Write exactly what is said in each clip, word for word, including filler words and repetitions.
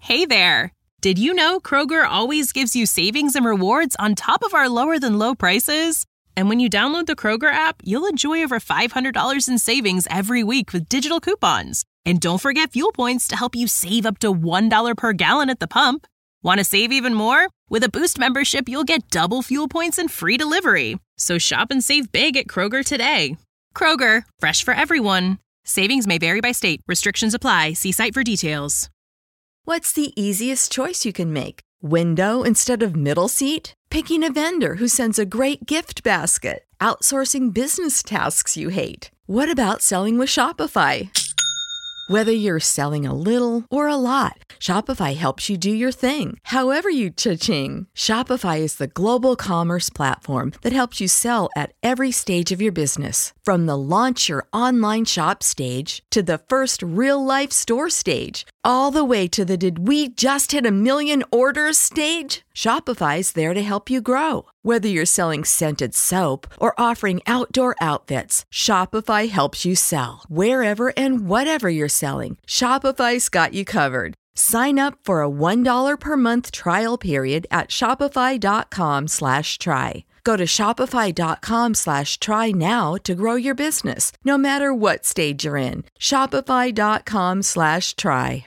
Hey there! Did you know Kroger always gives you savings and rewards on top of our lower-than-low prices? And when you download the Kroger app, you'll enjoy over five hundred dollars in savings every week with digital coupons. And don't forget fuel points to help you save up to one dollar per gallon at the pump. Want to save even more? With a Boost membership, you'll get double fuel points and free delivery. So shop and save big at Kroger today. Kroger, fresh for everyone. Savings may vary by state. Restrictions apply. See site for details. What's the easiest choice you can make? Window instead of middle seat? Picking a vendor who sends a great gift basket? Outsourcing business tasks you hate? What about selling with Shopify? Whether you're selling a little or a lot, Shopify helps you do your thing, however you cha-ching. Shopify is the global commerce platform that helps you sell at every stage of your business. From the launch your online shop stage to the first real-life store stage, all the way to the did we just hit a million orders stage. Shopify's there to help you grow. Whether you're selling scented soap or offering outdoor outfits, Shopify helps you sell. Wherever and whatever you're selling, Shopify's got you covered. Sign up for a one dollar per month trial period at shopify.com slash try. Go to shopify.com slash try now to grow your business, no matter what stage you're in. Shopify.com slash try.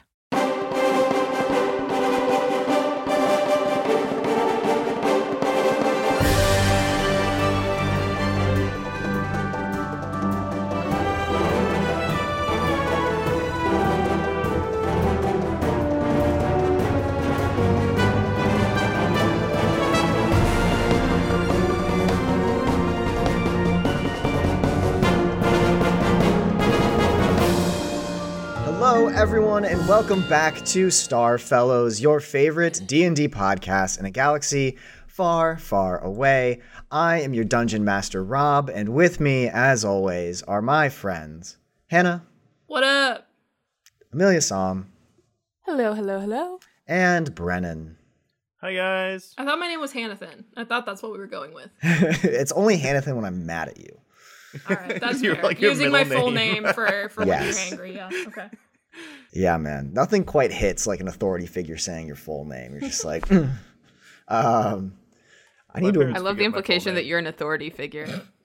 Hello, everyone, and welcome back to Star Fellows, your favorite D and D podcast in a galaxy far, far away. I am your Dungeon Master, Rob, and with me, as always, are my friends, Hannah. What up? Amelia Som. Hello, hello, hello. And Brennan. Hi, guys. I thought my name was Hannathan. I thought that's what we were going with. It's only Hannathan when I'm mad at you. All right, that's You're fair. like your Using my middle full name. name for, for Yes. when you're angry, yeah, okay. Yeah, man. Nothing quite hits like an authority figure saying your full name. You're just like, mm. um, I need to. I love the implication that you're an authority figure.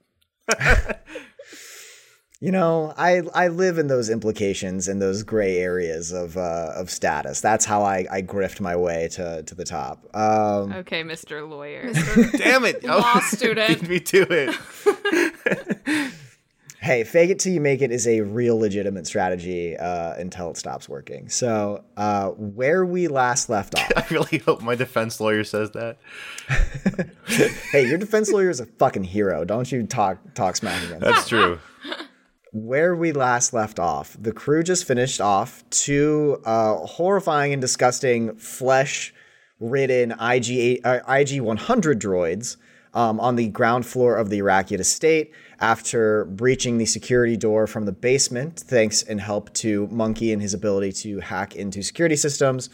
You know, I I live in those implications and those gray areas of uh, of status. That's how I, I grift my way to, to the top. Um, Okay, Mister Lawyer. Damn it. Law student. Beat me to it. Hey, fake it till you make it is a real legitimate strategy uh, until it stops working. So uh, where we last left off. I really hope my defense lawyer says that. Hey, your defense lawyer is a fucking hero. Don't you talk talk smack against him. That's true. Where we last left off, the crew just finished off two uh, horrifying and disgusting flesh-ridden I G uh, I G one hundred droids um, on the ground floor of the Iraqian estate after breaching the security door from the basement, thanks in help to Monkey and his ability to hack into security systems.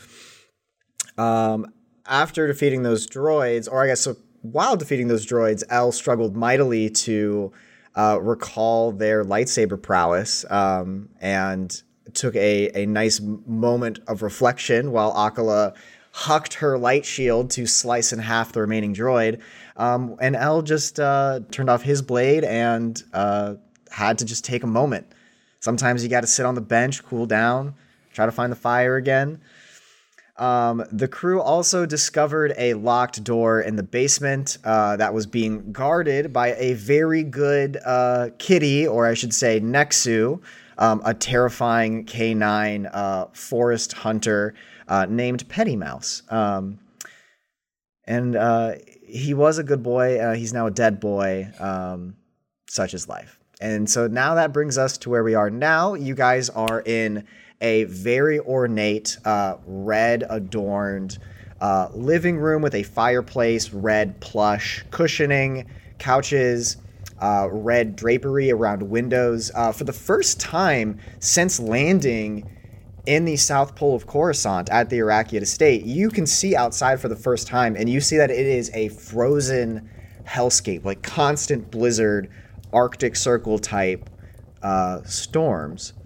Um, after defeating those droids, or I guess so, while defeating those droids, El struggled mightily to uh, recall their lightsaber prowess um, and took a, a nice moment of reflection while Akala hucked her light shield to slice in half the remaining droid. Um, and El just uh, turned off his blade and uh, had to just take a moment. Sometimes you got to sit on the bench, cool down, try to find the fire again. Um, the crew also discovered a locked door in the basement uh, that was being guarded by a very good uh, kitty, or I should say Nexu, um, a terrifying K nine uh, forest hunter uh, named Petty Mouse. Um, and uh, he was a good boy. Uh, he's now a dead boy. Um, such is life. And so now that brings us to where we are now. You guys are in a very ornate, uh, red-adorned uh, living room with a fireplace, red plush cushioning, couches, uh, red drapery around windows. Uh, for the first time since landing in the South Pole of Coruscant at the Iraqian estate, you can see outside for the first time, and you see that it is a frozen hellscape, like constant blizzard, Arctic Circle type uh, storms.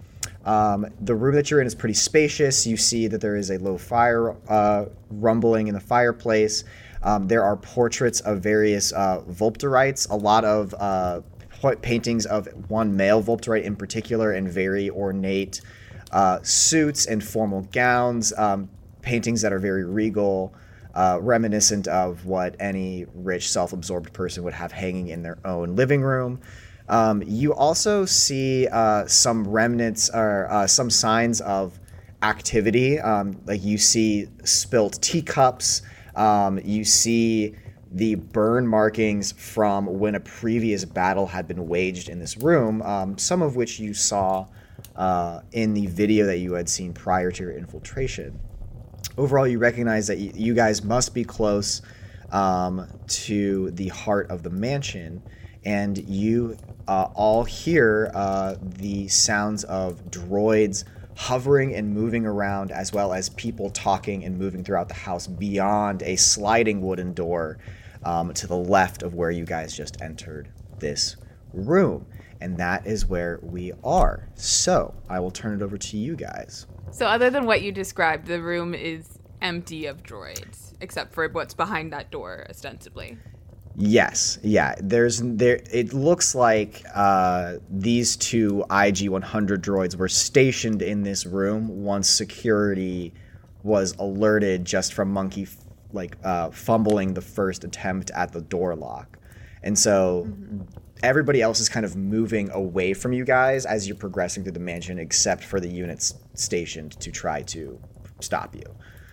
Um, the room that you're in is pretty spacious. You see that there is a low fire uh, rumbling in the fireplace. Um, there are portraits of various uh, Volpterites, a lot of uh, paintings of one male Volpterite in particular, in very ornate uh, suits and formal gowns, um, paintings that are very regal, uh, reminiscent of what any rich, self-absorbed person would have hanging in their own living room. Um, you also see uh, some remnants or uh, some signs of activity. Um, like you see spilt teacups. Um, you see the burn markings from when a previous battle had been waged in this room, um, some of which you saw uh, in the video that you had seen prior to your infiltration. Overall, you recognize that y- you guys must be close um, to the heart of the mansion, and you uh, all hear uh, the sounds of droids hovering and moving around, as well as people talking and moving throughout the house beyond a sliding wooden door um, to the left of where you guys just entered this room. And that is where we are. So I will turn it over to you guys. So other than what you described, the room is empty of droids, except for what's behind that door, ostensibly. Yes, yeah. There's there. It looks like uh, these two I G one hundred droids were stationed in this room once security was alerted just from Monkey, f- like uh, fumbling the first attempt at the door lock, and so mm-hmm. everybody else is kind of moving away from you guys as you're progressing through the mansion, except for the units stationed to try to stop you.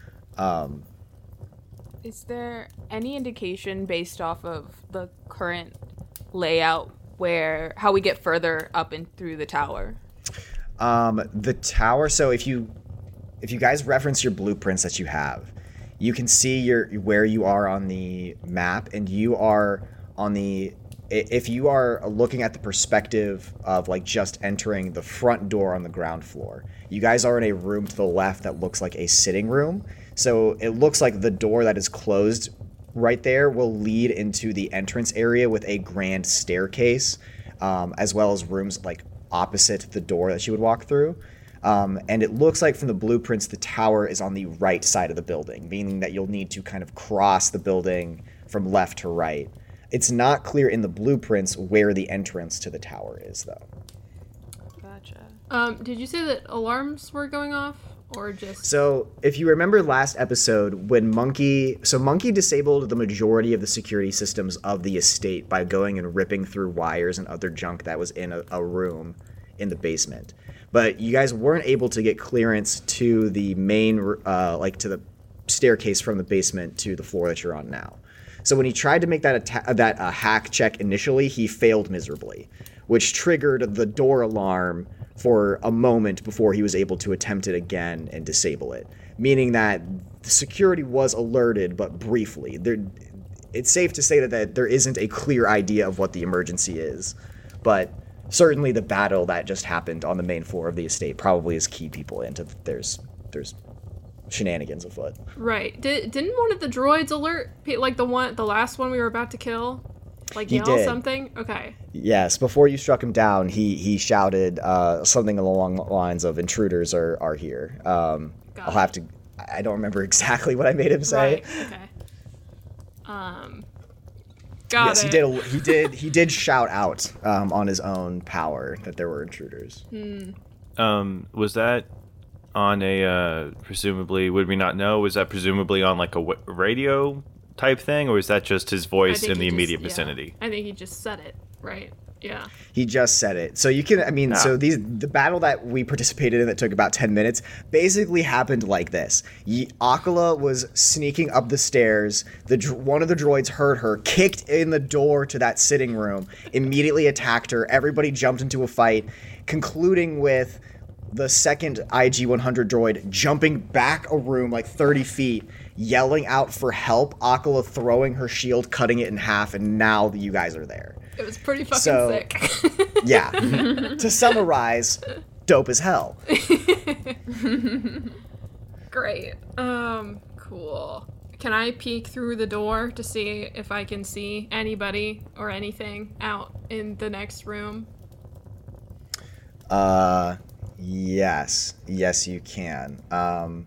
Um, Is there any indication based off of the current layout where how we get further up and through the tower? Um, the tower. So if you if you guys reference your blueprints that you have, you can see your where you are on the map, and you are on the. If you are looking at the perspective of like just entering the front door on the ground floor, you guys are in a room to the left that looks like a sitting room. So it looks like the door that is closed right there will lead into the entrance area with a grand staircase, um, as well as rooms like opposite the door that you would walk through. Um, and it looks like from the blueprints, the tower is on the right side of the building, meaning that you'll need to kind of cross the building from left to right. It's not clear in the blueprints where the entrance to the tower is, though. Gotcha. Um, did you say that alarms were going off? Or just... So, if you remember last episode, when Monkey... So, Monkey disabled the majority of the security systems of the estate by going and ripping through wires and other junk that was in a, a room in the basement. But you guys weren't able to get clearance to the main... Uh, like, to the staircase from the basement to the floor that you're on now. So, when he tried to make that, atta- that uh, hack check initially, he failed miserably, which triggered the door alarm for a moment before he was able to attempt it again and disable it, meaning that the security was alerted, but briefly. There, it's safe to say that, that there isn't a clear idea of what the emergency is, but certainly the battle that just happened on the main floor of the estate probably has keyed people into there's there's shenanigans afoot. Right. Did, didn't one of the droids alert, like the one, the last one we were about to kill? Like He yell did. something? Okay. Yes, before you struck him down, he he shouted uh, something along the lines of "Intruders are are here." Um, Got I'll it. have to. I don't remember exactly what I made him say. Right. Okay. Um. Got yes, it. he did. He did. He did shout out um, on his own power that there were intruders. Um, was that on a uh, presumably? Would we not know? Was that presumably on like a w- radio type thing, or is that just his I voice think in the he just- immediate yeah. vicinity? I think he just said it. Right. Yeah. He just said it. So you can. I mean, Ah. so these the battle that we participated in that took about ten minutes basically happened like this. Ye- Akala was sneaking up the stairs. The dr- one of the droids heard her, kicked in the door to that sitting room, immediately attacked her. Everybody jumped into a fight, concluding with the second I G one hundred droid jumping back a room like thirty feet, yelling out for help. Akala throwing her shield, cutting it in half, and now you guys are there. It was pretty fucking So- sick. Yeah. To summarize, dope as hell. Great. Um, cool. Can I peek through the door to see if I can see anybody or anything out in the next room? Uh, Yes. Yes, you can. Um,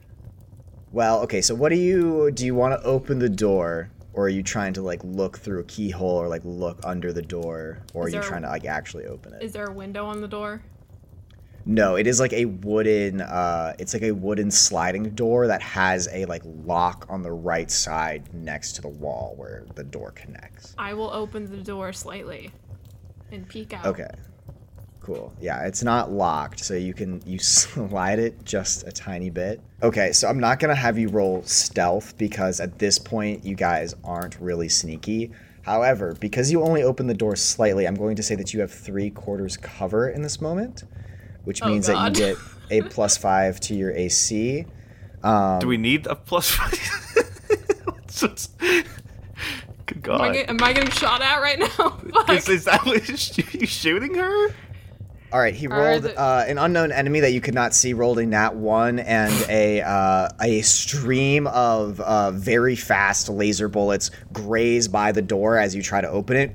well, okay, so what do you... Do you want to open the door, or are you trying to, like, look through a keyhole or, like, look under the door, or Is are you there- trying to, like, actually open it? Is there a window on the door? No, it is like a wooden, uh, it's like a wooden sliding door that has a, like, lock on the right side next to the wall where the door connects. I will open the door slightly and peek out. Okay. Cool. Yeah, it's not locked, so you can you slide it just a tiny bit. Okay, so I'm not gonna have you roll stealth because at this point you guys aren't really sneaky. However, because you only open the door slightly, I'm going to say that you have three quarters cover in this moment, which Oh, means that you God. get a plus five to your A C. Um, Do we need a plus five? It's just- Good Am I, God. get, am I getting shot at right now? Fuck. Is, is that what you shooting her? All right, he Are rolled the- uh, an unknown enemy that you could not see, rolled a nat one, and a uh, a stream of uh, very fast laser bullets graze by the door as you try to open it.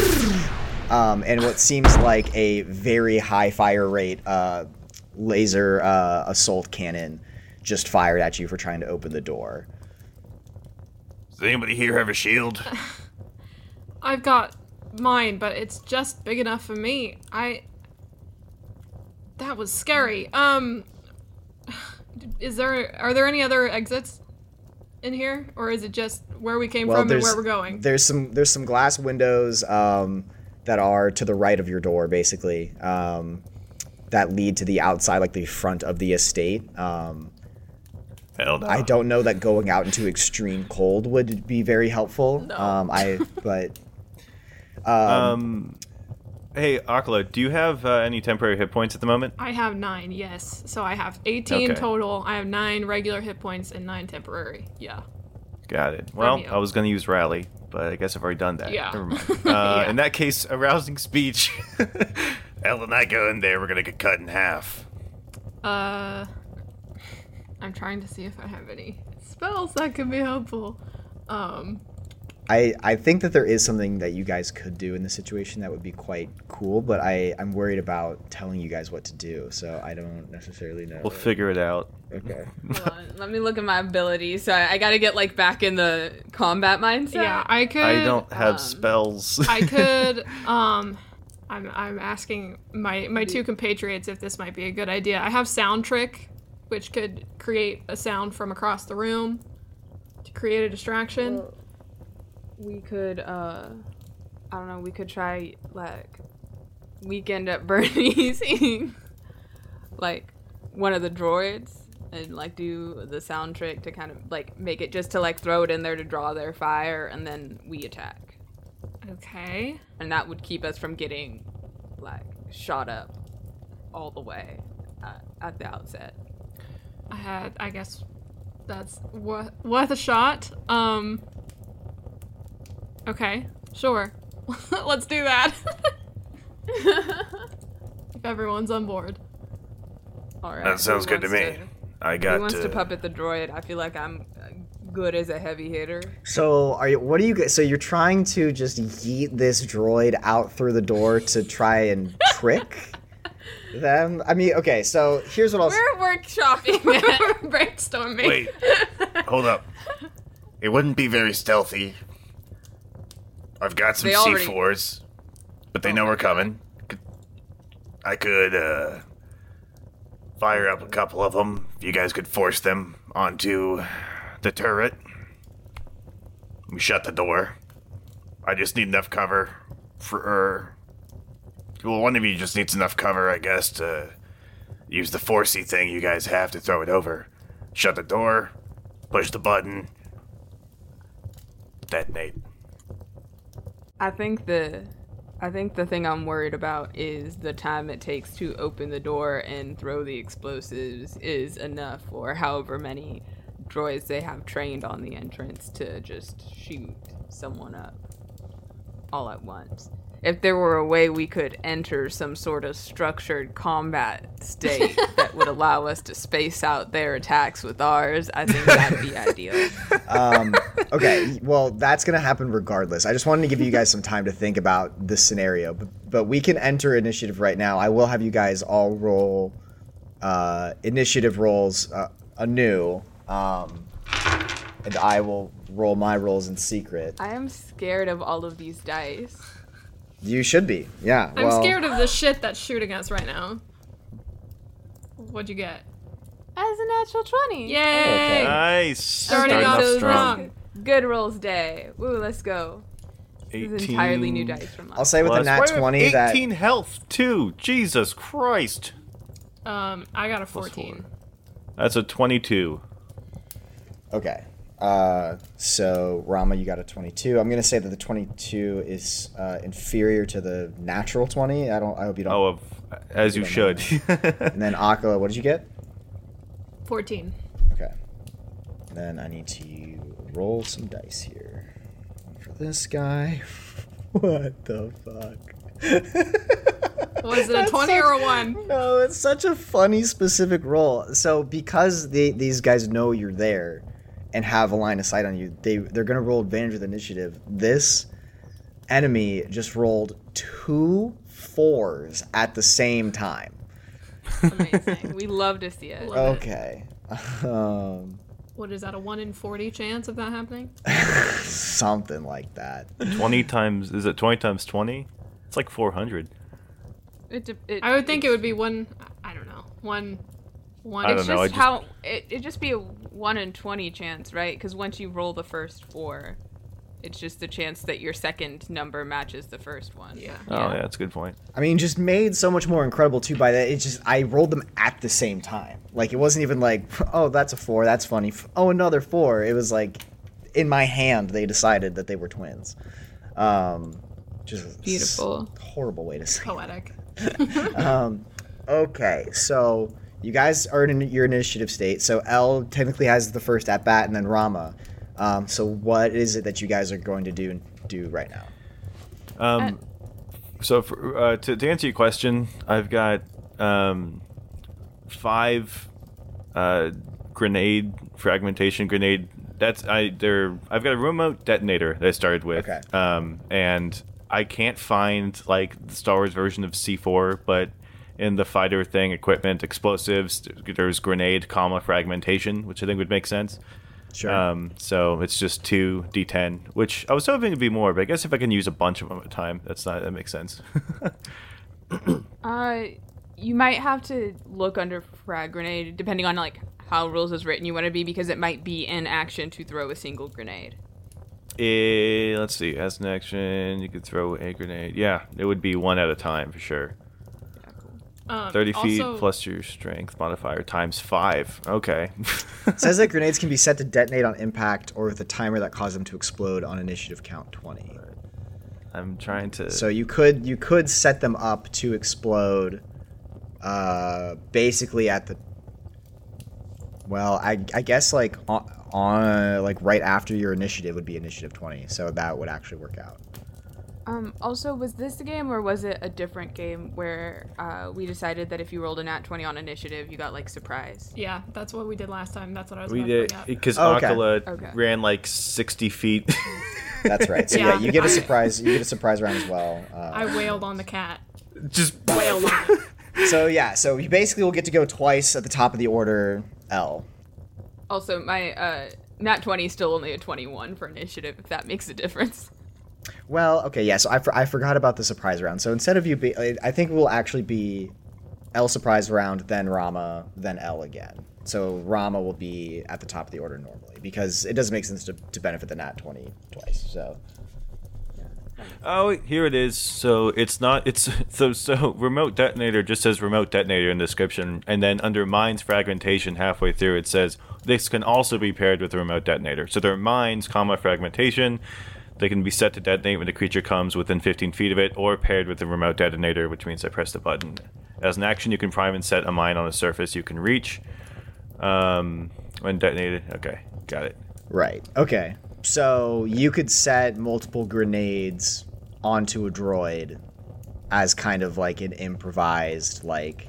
Um, and what seems like a very high fire rate uh, laser uh, assault cannon just fired at you for trying to open the door. Does anybody here have a shield? I've got mine, but it's just big enough for me. I... That was scary. Um... Is there... Are there any other exits in here? Or is it just where we came from and there's where we're going? there's some there's some glass windows um, that are to the right of your door, basically, um, that lead to the outside, like the front of the estate. Um, Hell no. I don't know that going out into extreme cold would be very helpful. No. Um, I but Um, hey, Akala, do you have uh, any temporary hit points at the moment? I have nine, yes. So I have eighteen Okay. total. I have nine regular hit points and nine temporary. Yeah. Got it. Well, you. I was going to use rally, but I guess I've already done that. Yeah. Never mind. Uh, In that case, a rousing speech. Elle and I go in there, we're going to get cut in half. Uh... I'm trying to see if I have any spells that could be helpful. Um... I I think that there is something that you guys could do in this situation that would be quite cool, but I I'm worried about telling you guys what to do, so I don't necessarily know. We'll figure it out. Okay. Hold on, let me look at my abilities. So I, I got to get like back in the combat mindset. Yeah, I could... I don't have um, spells. I could, um... I'm, I'm asking my, my two compatriots if this might be a good idea. I have Sound Trick, which could create a sound from across the room to create a distraction. Well, we could, uh, I don't know, we could try, like, Weekend at Bernie's, like, one of the droids, and, like, do the sound trick to kind of, like, make it just to, like, throw it in there to draw their fire, and then we attack. Okay. And that would keep us from getting, like, shot up all the way at, at the outset. I had, I guess that's worth, worth a shot. Um... Okay, sure. Let's do that. If everyone's on board. All right. That sounds who good to wants me. I got Who wants to to- puppet the droid? I feel like I'm uh, good as a heavy hitter. So are you? What are you? g- So you're trying to just yeet this droid out through the door to try and trick them? I mean, okay. So here's what I'll. s- We're workshopping it. Brainstorming. Wait, hold up. It wouldn't be very stealthy. I've got some They already- C fours, but they Oh know my we're coming. Could- I could uh, fire up a couple of them. If you guys could force them onto the turret. We shut the door. I just need enough cover for. Well, one of you just needs enough cover, I guess, to use the forcey thing you guys have to throw it over. Shut the door, push the button, detonate. I think the I think the thing I'm worried about is the time it takes to open the door and throw the explosives is enough, or however many droids they have trained on the entrance to just shoot someone up all at once. If there were a way we could enter some sort of structured combat state that would allow us to space out their attacks with ours, I think that'd be ideal. Um, okay. Well, that's gonna happen regardless. I just wanted to give you guys some time to think about this scenario, but, but we can enter initiative right now. I will have you guys all roll uh, initiative rolls uh, anew, um, and I will roll my rolls in secret. I am scared of all of these dice. You should be, yeah. I'm well, scared of the shit that's shooting us right now. What'd you get? As a natural twenty. Yay! Okay. Nice. Starting Okay, off so strong. Good rolls day. Woo, let's go. This is entirely new dice from us. I'll say with Plus- a nat Wait, wait, twenty that eighteen health too. Jesus Christ. Um, I got a Plus fourteen. four. That's a twenty-two. Okay. Uh, so Rama, you got a twenty-two. I'm gonna say that the twenty-two is uh, inferior to the natural twenty. I don't. I hope you don't. Oh, of, as you don't should. And then Akala, what did you get? fourteen. Okay. Then I need to roll some dice here. One for this guy. What the fuck? Was it a twenty or a one? No, it's such a funny specific roll. So because they, these guys know you're there and have a line of sight on you, they they're gonna roll advantage with initiative. This enemy just rolled two fours at the same time. Amazing. We love to see it. Love it. Okay. Um, What is that, a one in forty chance of that happening? something like that. twenty times, is it twenty times twenty? It's like four hundred. It, de- it, I would think it would be one, I don't know, one, one. I don't It's know, just I just- how it it just be a one in twenty chance, right? Because once you roll the first four, it's just the chance that your second number matches the first one. Yeah. Oh, yeah, that's a good point. I mean, just made so much more incredible too by that. It's just I rolled them at the same time. Like it wasn't even like, oh, that's a four, that's funny. Oh, another four. It was like in my hand they decided that they were twins. Um, just Beautiful. s- horrible way to say. Poetic. Um, okay, so you guys are in your initiative state. So L technically has the first at bat, and then Rama. Um, so what is it that you guys are going to do do right now? Um, so for, uh, to, to answer your question, I've got um, five uh, grenade fragmentation grenade. That's I. They're I've got a remote detonator that I started with. Okay. Um, and I can't find like the Star Wars version of C four, but in the fighter thing, equipment, explosives, there's grenade, comma fragmentation, which I think would make sense. Sure. Um, so it's just two D ten, which I was hoping it'd be more, but I guess if I can use a bunch of them at a time, that's not that makes sense. Uh, you might have to look under frag grenade, depending on like how rules is written you want to be, because it might be in action to throw a single grenade. Eh, let's see. As an action, you could throw a grenade. Yeah, it would be one at a time for sure. Um, thirty feet also, plus your strength modifier times five. Okay. It says that grenades can be set to detonate on impact or with a timer that causes them to explode on initiative count twenty. I'm trying to. So you could you could set them up to explode uh, basically at the well, I, I guess like on, on like right after your initiative would be initiative twenty. So that would actually work out. Um, also, was this the game or was it a different game where uh, we decided that if you rolled a nat twenty on initiative, you got like surprise? Yeah, that's what we did last time. That's what I was we about did to bring up. because Oh, okay. Akala Okay. ran like sixty feet. That's right. So yeah, Yeah. you get a surprise. You get a surprise round as well. Uh, I wailed on the cat. Just Wailed on it. so yeah, so you basically will get to go twice at the top of the order. L. Also, my uh, nat twenty is still only a twenty-one for initiative, if that makes a difference. Well, okay, yeah. So I, for, I forgot about the surprise round. So instead of you, be, I I think it will actually be L surprise round, then Rama, then L again. So Rama will be at the top of the order normally because it doesn't make sense to, to benefit the nat twenty twice. So Oh, here it is. So it's not. It's so so. Remote detonator just says remote detonator in the description, and then under mines fragmentation halfway through it says this can also be paired with a remote detonator. So there are mines, comma fragmentation. They can be set to detonate when the creature comes within fifteen feet of it, or paired with a remote detonator, which means I press the button. As an action, you can prime and set a mine on a surface you can reach. Um, when detonated. Okay, got it. right, okay. So you could set multiple grenades onto a droid as kind of like an improvised like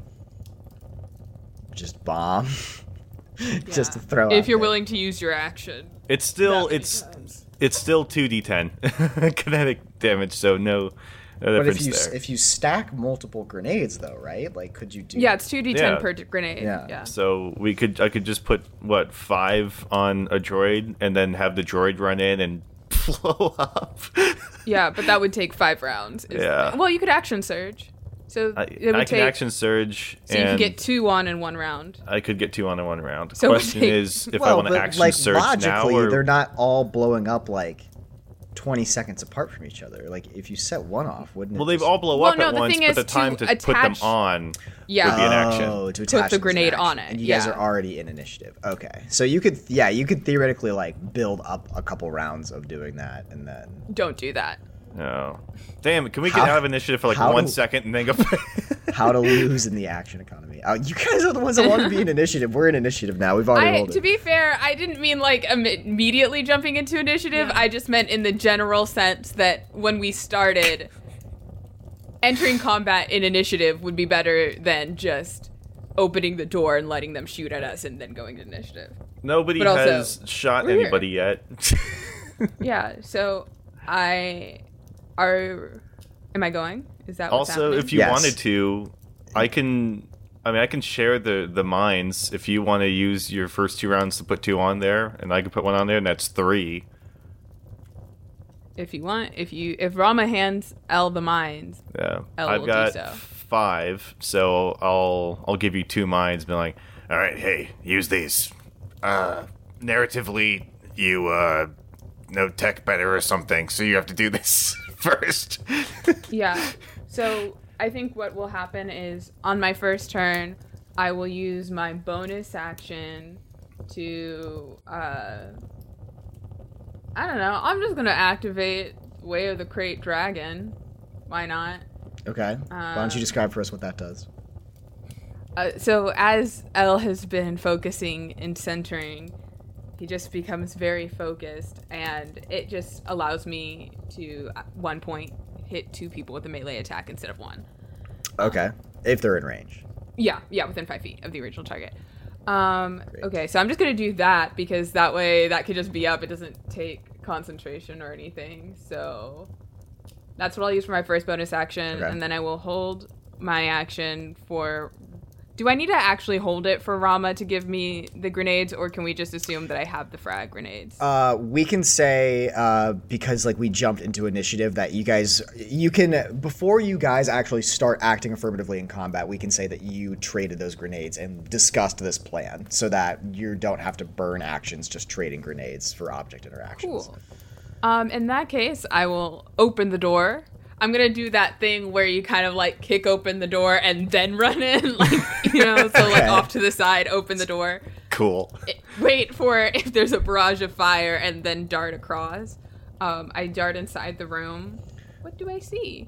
just bomb, just to throw. If out you're there. willing to use your action. It's still that many it's times. it's still two d ten kinetic damage, so no But if you there. if you stack multiple grenades, though, right? Like, could you do? Yeah, it's two d ten Yeah. per d- grenade. Yeah. Yeah. So we could, I could just put what five on a droid, and then have the droid run in and blow up. Yeah, but that would take five rounds. is the Yeah. thing. Well, you could action surge. So I, it would I take. can action surge, so you and could get two on in one round. I could get two on in one round. The So it would question take- is if I Well, want to but action like surge now, logically, or they're not all blowing up like twenty seconds apart from each other. Like, if you set one off, wouldn't well, it? they've just- all blow Well, up no, at the once, thing but is the time to to, put them attach- on Yeah. would be an action. Oh, to attach the them as an grenade on action. it, And you guys yeah. are already in initiative. Okay, so you could, yeah, you could theoretically like build up a couple rounds of doing that, and then. Don't do that. No. Damn, can we How- get out of initiative for like how one do- second and then go? How to lose in the action economy. Uh, you guys are the ones that want to be in initiative. We're in initiative now. We've already I, rolled to it. be fair, I didn't mean like im- immediately jumping into initiative. I just meant in the general sense that when we started, entering combat in initiative would be better than just opening the door and letting them shoot at us and then going to initiative. Nobody But also, has shot we're here. anybody yet. Yeah, so I are. Am I going? Is that what's Also, happening? if you Yes. wanted to, I can. I mean, I can share the the mines if you want to use your first two rounds to put two on there, and I can put one on there, and that's three. if you want, if you if Rama hands L the mines, Yeah, L I've will do got so. five, so I'll I'll give you two mines. Be like, All right, hey, use these. Uh, narratively, you uh know tech better or something, so you have to do this first. yeah. So I think what will happen is on my first turn, I will use my bonus action to uh I don't know. I'm just gonna activate Way of the Crate Dragon. Why not? Okay. Why don't you describe for us what that does? Uh, so as L has been focusing and centering, he just becomes very focused, and it just allows me to at one point hit two people with a melee attack instead of one. Okay. If they're in range. Yeah, yeah, within five feet of the original target. Um, okay, so I'm just gonna do that because that way that could just be up. It doesn't take concentration or anything. So that's what I'll use for my first bonus action, Okay. and then I will hold my action for. Do I need to actually hold it for Rama to give me the grenades, or can we just assume that I have the frag grenades? Uh, we can say, uh, because like we jumped into initiative that you guys, you can, before you guys actually start acting affirmatively in combat, we can say that you traded those grenades and discussed this plan so that you don't have to burn actions just trading grenades for object interactions. Cool. Um, in that case, I will open the door. I'm gonna do that thing where you kind of like kick open the door and then run in, like, you know, so like Okay. off to the side, open the door, cool. it- wait for if there's a barrage of fire, and then dart across. Um, I dart inside the room. What do I see?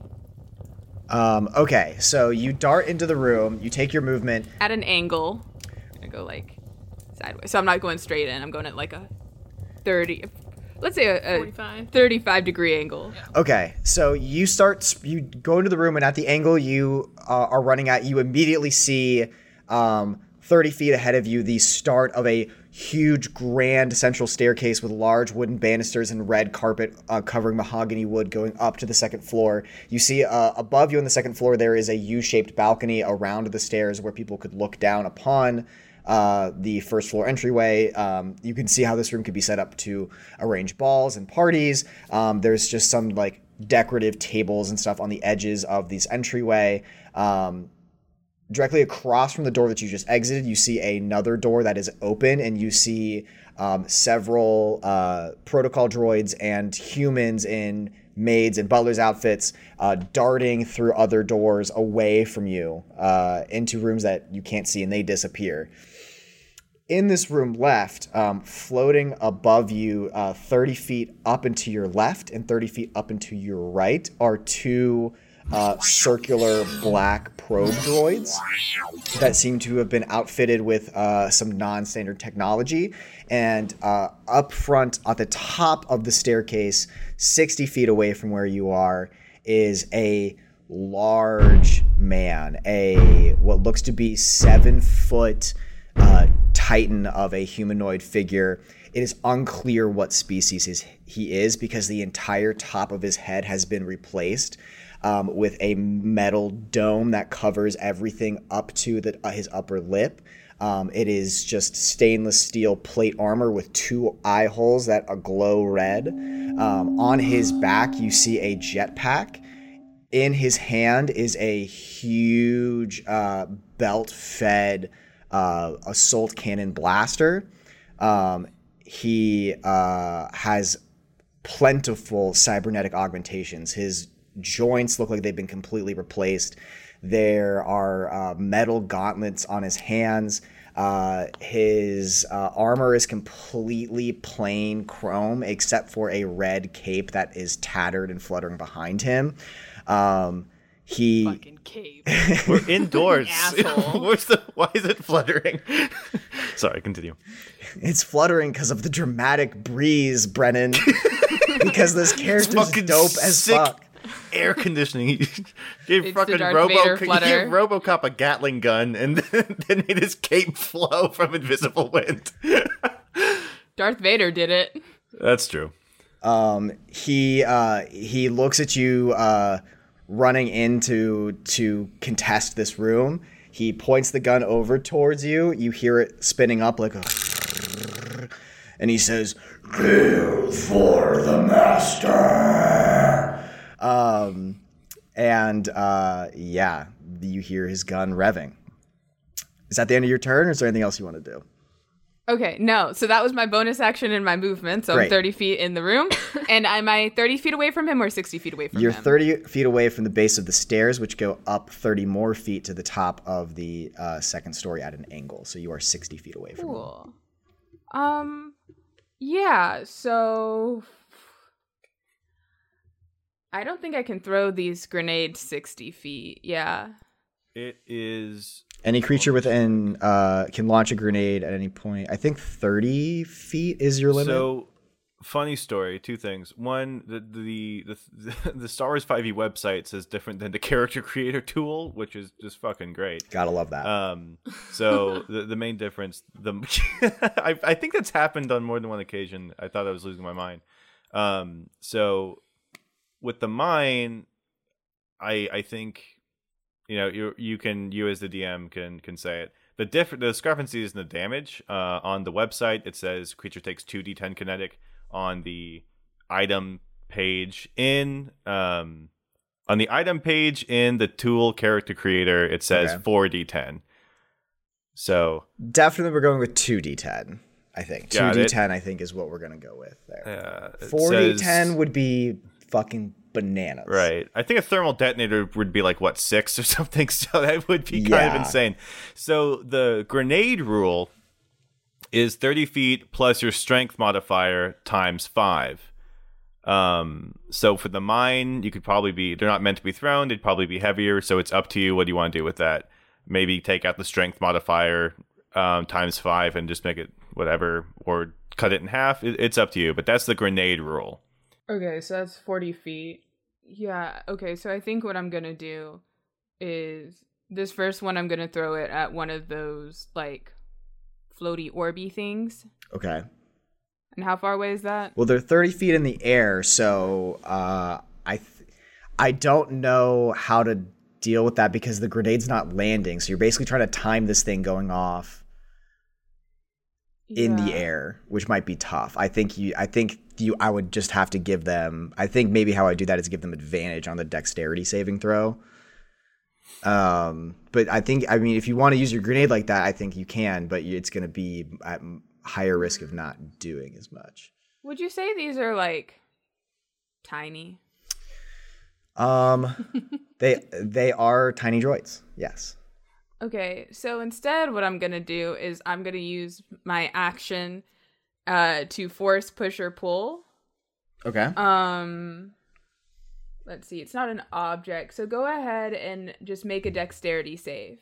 Um, okay, so you dart into the room, you take your movement. At an angle. I'm gonna go like sideways. So I'm not going straight in. I'm going at like a thirty. Let's say a, a forty-five. thirty-five degree angle. Okay, so you start, you go into the room, and at the angle you uh, are running at, you immediately see um, thirty feet ahead of you the start of a huge grand central staircase with large wooden banisters and red carpet uh, covering mahogany wood going up to the second floor. You see uh, above you on the second floor there is a U-shaped balcony around the stairs where people could look down upon uh, the first floor entryway. Um, you can see how this room could be set up to arrange balls and parties. Um, there's just some like decorative tables and stuff on the edges of these entryway. Um, Directly across from the door that you just exited, you see another door that is open, and you see um, several uh, protocol droids and humans in maids and butlers' outfits uh, darting through other doors away from you uh, into rooms that you can't see, and they disappear. In this room left, um, floating above you, uh, thirty feet up and to your left and thirty feet up and to your right, are two uh, circular black probe droids that seem to have been outfitted with uh, some non-standard technology. And uh, up front at the top of the staircase, sixty feet away from where you are, is a large man, a what looks to be seven foot uh, titan of a humanoid figure. It is unclear what species his, he is because the entire top of his head has been replaced. um, with a metal dome that covers everything up to the, uh, his upper lip. Um, it is just stainless steel plate armor with two eye holes that are glow red. Um, on his back, you see a jetpack. In his hand is a huge uh, belt-fed uh, assault cannon blaster. Um, he uh, has plentiful cybernetic augmentations. His joints look like they've been completely replaced. There are uh, metal gauntlets on his hands. Uh, his uh, armor is completely plain chrome, except for a red cape that is tattered and fluttering behind him. Um, he Fucking cape. We're indoors. Asshole. Where's the? Why is it fluttering? Sorry, continue. It's fluttering because of the dramatic breeze, Brennan. Because this character's fucking dope as sick. fuck. Air conditioning. He gave It's fucking the Darth Robo, Vader he flutter. gave RoboCop a Gatling gun and then, then made his cape flow from invisible wind. Darth Vader did it. That's true. Um, he uh, he looks at you uh, running into to contest this room. He points the gun over towards you. You hear it spinning up like a, and he says, "Kill for the master." Um, and uh, yeah, you hear his gun revving. Is that the end of your turn, or is there anything else you want to do? Okay, no. So that was my bonus action in my movement. So Great. I'm thirty feet in the room. And am I thirty feet away from him or sixty feet away from You're him? thirty feet away from the base of the stairs, which go up thirty more feet to the top of the uh, second story at an angle. So you are sixty feet away from him. Cool. Um, yeah, so I don't think I can throw these grenades sixty feet. Yeah. It is. Any creature within uh, can launch a grenade at any point. I think thirty feet is your limit. So, funny story. Two things. One, the the the, the Star Wars five e website says different than the character creator tool, which is just fucking great. Gotta love that. Um, so the the main difference, the I I think that's happened on more than one occasion. I thought I was losing my mind. Um, so with the mine, I I think, you know, you you can you as the D M can can say it. The diff the discrepancy is in the damage. Uh, on the website it says creature takes two d ten kinetic. On the item page in um on the item page in the tool character creator it says Okay. four d ten. So Definitely we're going with two d ten, I think. Got two it. d ten, I think, is what we're going to go with there. uh, it four d ten says- would be fucking bananas. Right. I think a thermal detonator would be like, what, six or something? So that would be kind of Yeah. insane. So the grenade rule is thirty feet plus your strength modifier times five. Um, so for the mine, you could probably be, they're not meant to be thrown. They'd probably be heavier. So it's up to you. What do you want to do with that? Maybe take out the strength modifier um, times five and just make it whatever, or cut it in half. It, it's up to you. But that's the grenade rule. Okay, so that's forty feet. Yeah, okay, so I think what I'm gonna do is this first one, I'm gonna throw it at one of those, like, floaty orby things. Okay. And how far away is that? Well, they're thirty feet in the air, so uh, I th- I don't know how to deal with that because the grenade's not landing. So you're basically trying to time this thing going off in the Yeah. air, which might be tough. I think you I think you I would just have to give them I think maybe how I do that is give them advantage on the dexterity saving throw. Um, but I think I mean if you want to use your grenade like that, I think you can, but it's going to be at higher risk of not doing as much. Would you say these are, like, tiny? Um, they they are tiny droids. Yes. Okay, so instead what I'm gonna do is I'm gonna use my action uh, to force, push, or pull. Okay. Um, let's see, it's not an object, so go ahead and just make a dexterity save.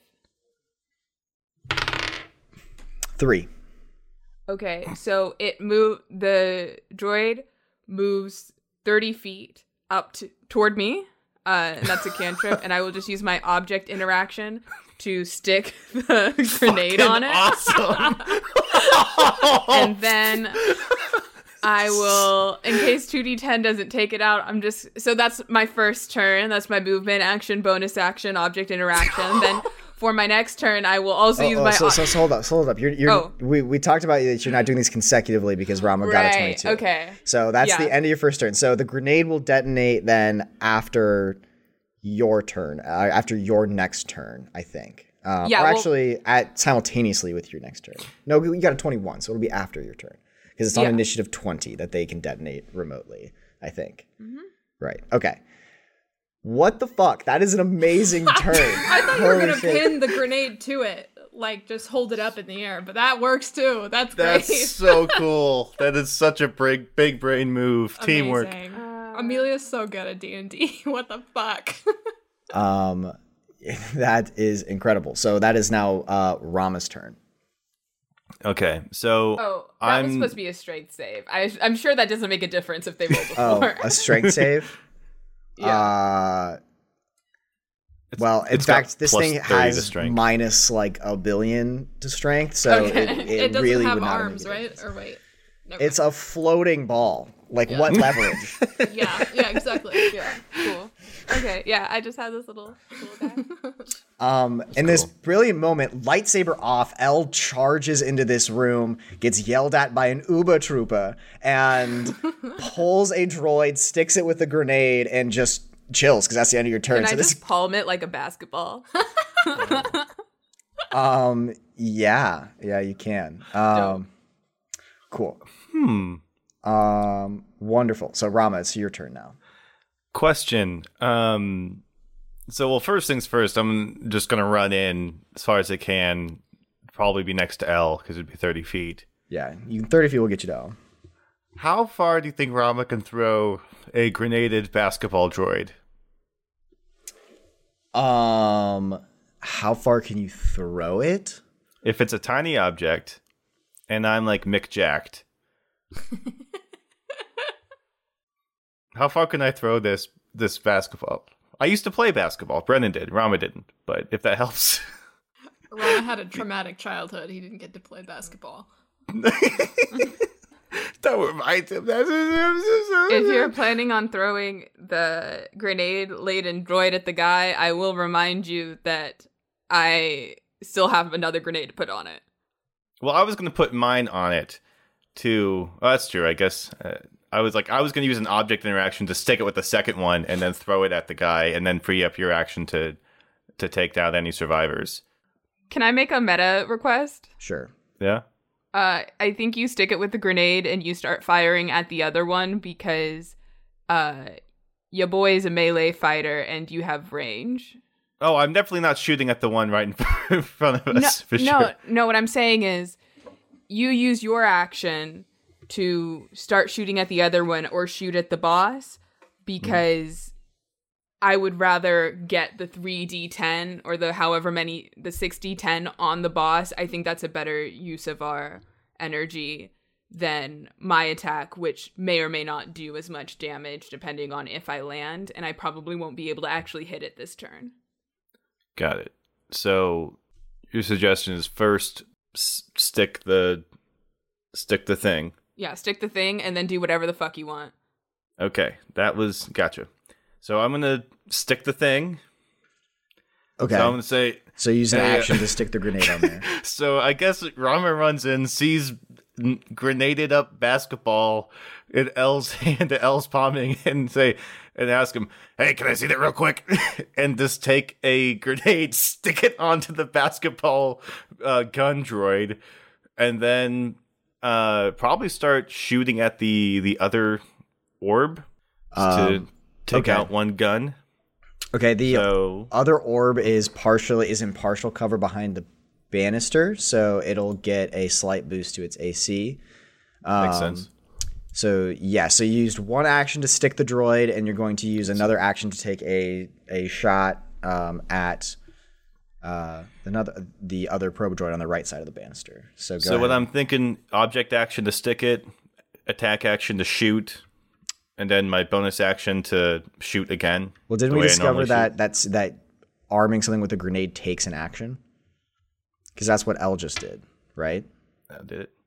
Three. Okay, so it move the droid moves thirty feet up to toward me. Uh, and that's a cantrip, and I will just use my object interaction to stick the grenade on it. Awesome. And then I will, in case two d ten doesn't take it out, I'm just, so that's my first turn. That's my movement, action, bonus action, object interaction. Then for my next turn, I will also oh, use oh, my... So, so, so hold up, so hold up. You're, you're, Oh. we, we talked about that you're not doing these consecutively because Rama got a Right, twenty-two. okay. So that's Yeah. the end of your first turn. So the grenade will detonate then after your turn, uh, after your next turn, I think. Um, Yeah, or well- actually at simultaneously with your next turn. No, you got a twenty-one, so it'll be after your turn. Because it's on Yeah. initiative twenty that they can detonate remotely, I think. Mm-hmm. Right, okay. What the fuck? That is an amazing turn. I thought you were Holy gonna shit. pin the grenade to it, like just hold it up in the air, but that works too. That's great. That's so cool. That is such a big, big brain move. Teamwork. Amazing. Amelia's so good at D and D. What the fuck? Um, that is incredible. So that is now uh, Rama's turn. Okay, so Oh, that I'm was supposed to be a strength save. I, I'm sure that doesn't make a difference if they roll Oh, before. a strength save? Yeah. Uh, well, in it's got fact, this plus thing thirty to has strength. minus like a billion to strength, so Okay. it, it, It doesn't really have would not arms, make a right? difference. Or wait. No. It's a floating ball. Like, what leverage? yeah, yeah, exactly. Yeah, cool. Okay, yeah, I just had this little, little guy. Um, in this brilliant moment, lightsaber off, L charges into this room, gets yelled at by an Uba Troopa, and pulls a droid, sticks it with a grenade, and just chills, because that's the end of your turn. Can so I this just palm it like a basketball? Um, yeah, yeah, you can. Um, cool. hmm. Um, wonderful. So Rama, it's your turn now. Question. Um, so well, first things first. I'm just gonna run in as far as I can. Probably be next to L because it'd be thirty feet. Yeah, you thirty feet will get you to L. How far do you think Rama can throw a grenaded basketball droid? Um, how far can you throw it? If it's a tiny object, and I'm like Mick Jacked, how far can I throw this this basketball? I used to play basketball. Brennan did. Rama didn't. But if that helps. Rama had a traumatic childhood. He didn't get to play basketball. That reminds him. If you're planning on throwing the grenade-laden droid at the guy, I will remind you that I still have another grenade to put on it. Well, I was going to put mine on it to... Oh, that's true, I guess. Uh, I was like, I was going to use an object interaction to stick it with the second one and then throw it at the guy and then free up your action to to take down any survivors. Can I make a meta request? Sure. Yeah? Uh, I think you stick it with the grenade and you start firing at the other one because uh, your boy's a melee fighter and you have range. Oh, I'm definitely not shooting at the one right in front of us, No, for no, sure. no, what I'm saying is you use your action to start shooting at the other one or shoot at the boss because I would rather get the three d ten or the however many, the six d ten on the boss. I think that's a better use of our energy than my attack, which may or may not do as much damage depending on if I land, and I probably won't be able to actually hit it this turn. Got it. So your suggestion is first s- stick the stick the thing. Yeah, stick the thing and then do whatever the fuck you want. Okay, that was gotcha. So I'm gonna stick the thing. Okay. So I'm gonna say. So use an Hey, uh, action to stick the grenade on there. So I guess Rama runs in, sees n- grenaded up basketball in L's hand, L's palming, and say and ask him, "Hey, can I see that real quick?" And just take a grenade, stick it onto the basketball uh, gun droid, and then uh, probably start shooting at the the other orb Um, to take okay. out one gun. Okay, the So other orb is partially is in partial cover behind the banister, so it'll get a slight boost to its A C. makes Um, sense. So yeah, so you used one action to stick the droid, and you're going to use another action to take a a shot um, at uh, another the other probe droid on the right side of the banister. So go So ahead. what I'm thinking: object action to stick it, attack action to shoot, and then my bonus action to shoot again. well, didn't the we way I discover normally that shoot. that's that arming something with a grenade takes an action? Because that's what L just did, right? I did it.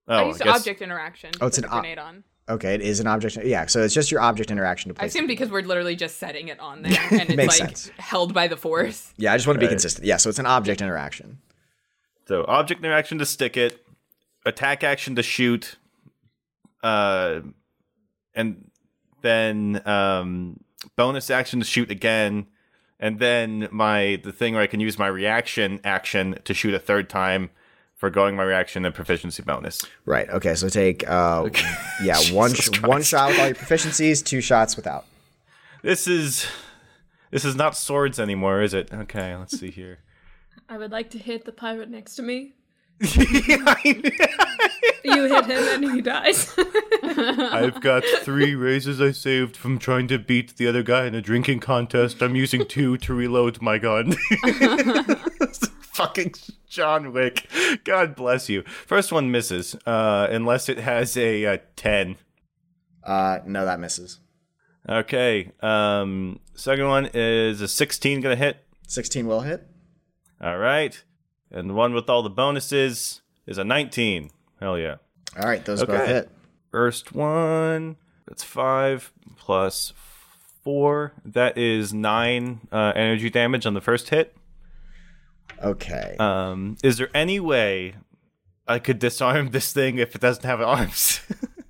Oh, I I used guess- object interaction to Oh, it's put an the o- grenade on. Okay, it is an object. Yeah, so it's just your object interaction to I place. assume it. because we're literally just setting it on there and it's Makes like sense. held by the force. Yeah, I just want to be Right. consistent. Yeah, so it's an object interaction. So object interaction to stick it, attack action to shoot, uh, and then um, bonus action to shoot again, and then my the thing where I can use my reaction action to shoot a third time for going my reaction and proficiency bonus. Right. Okay. So take uh, yeah one sh- Jesus one Christ. shot with all your proficiencies, two shots without. This is this is not swords anymore, is it? Okay, let's see here. I would like to hit the pirate next to me. Yeah, You hit him and he dies. I've got three raises I saved from trying to beat the other guy in a drinking contest. I'm using two to reload my gun. Fucking John Wick. God bless you. First one misses, uh, unless it has a, uh ten. Uh, no, that misses. Okay. Um, second one is a sixteen gonna hit. Sixteen will hit. All right. And the one with all the bonuses is a nineteen. Hell yeah. All right, those both Okay. hit. First one, that's five plus four. That is nine uh, energy damage on the first hit. Okay. Um, is there any way I could disarm this thing if it doesn't have arms?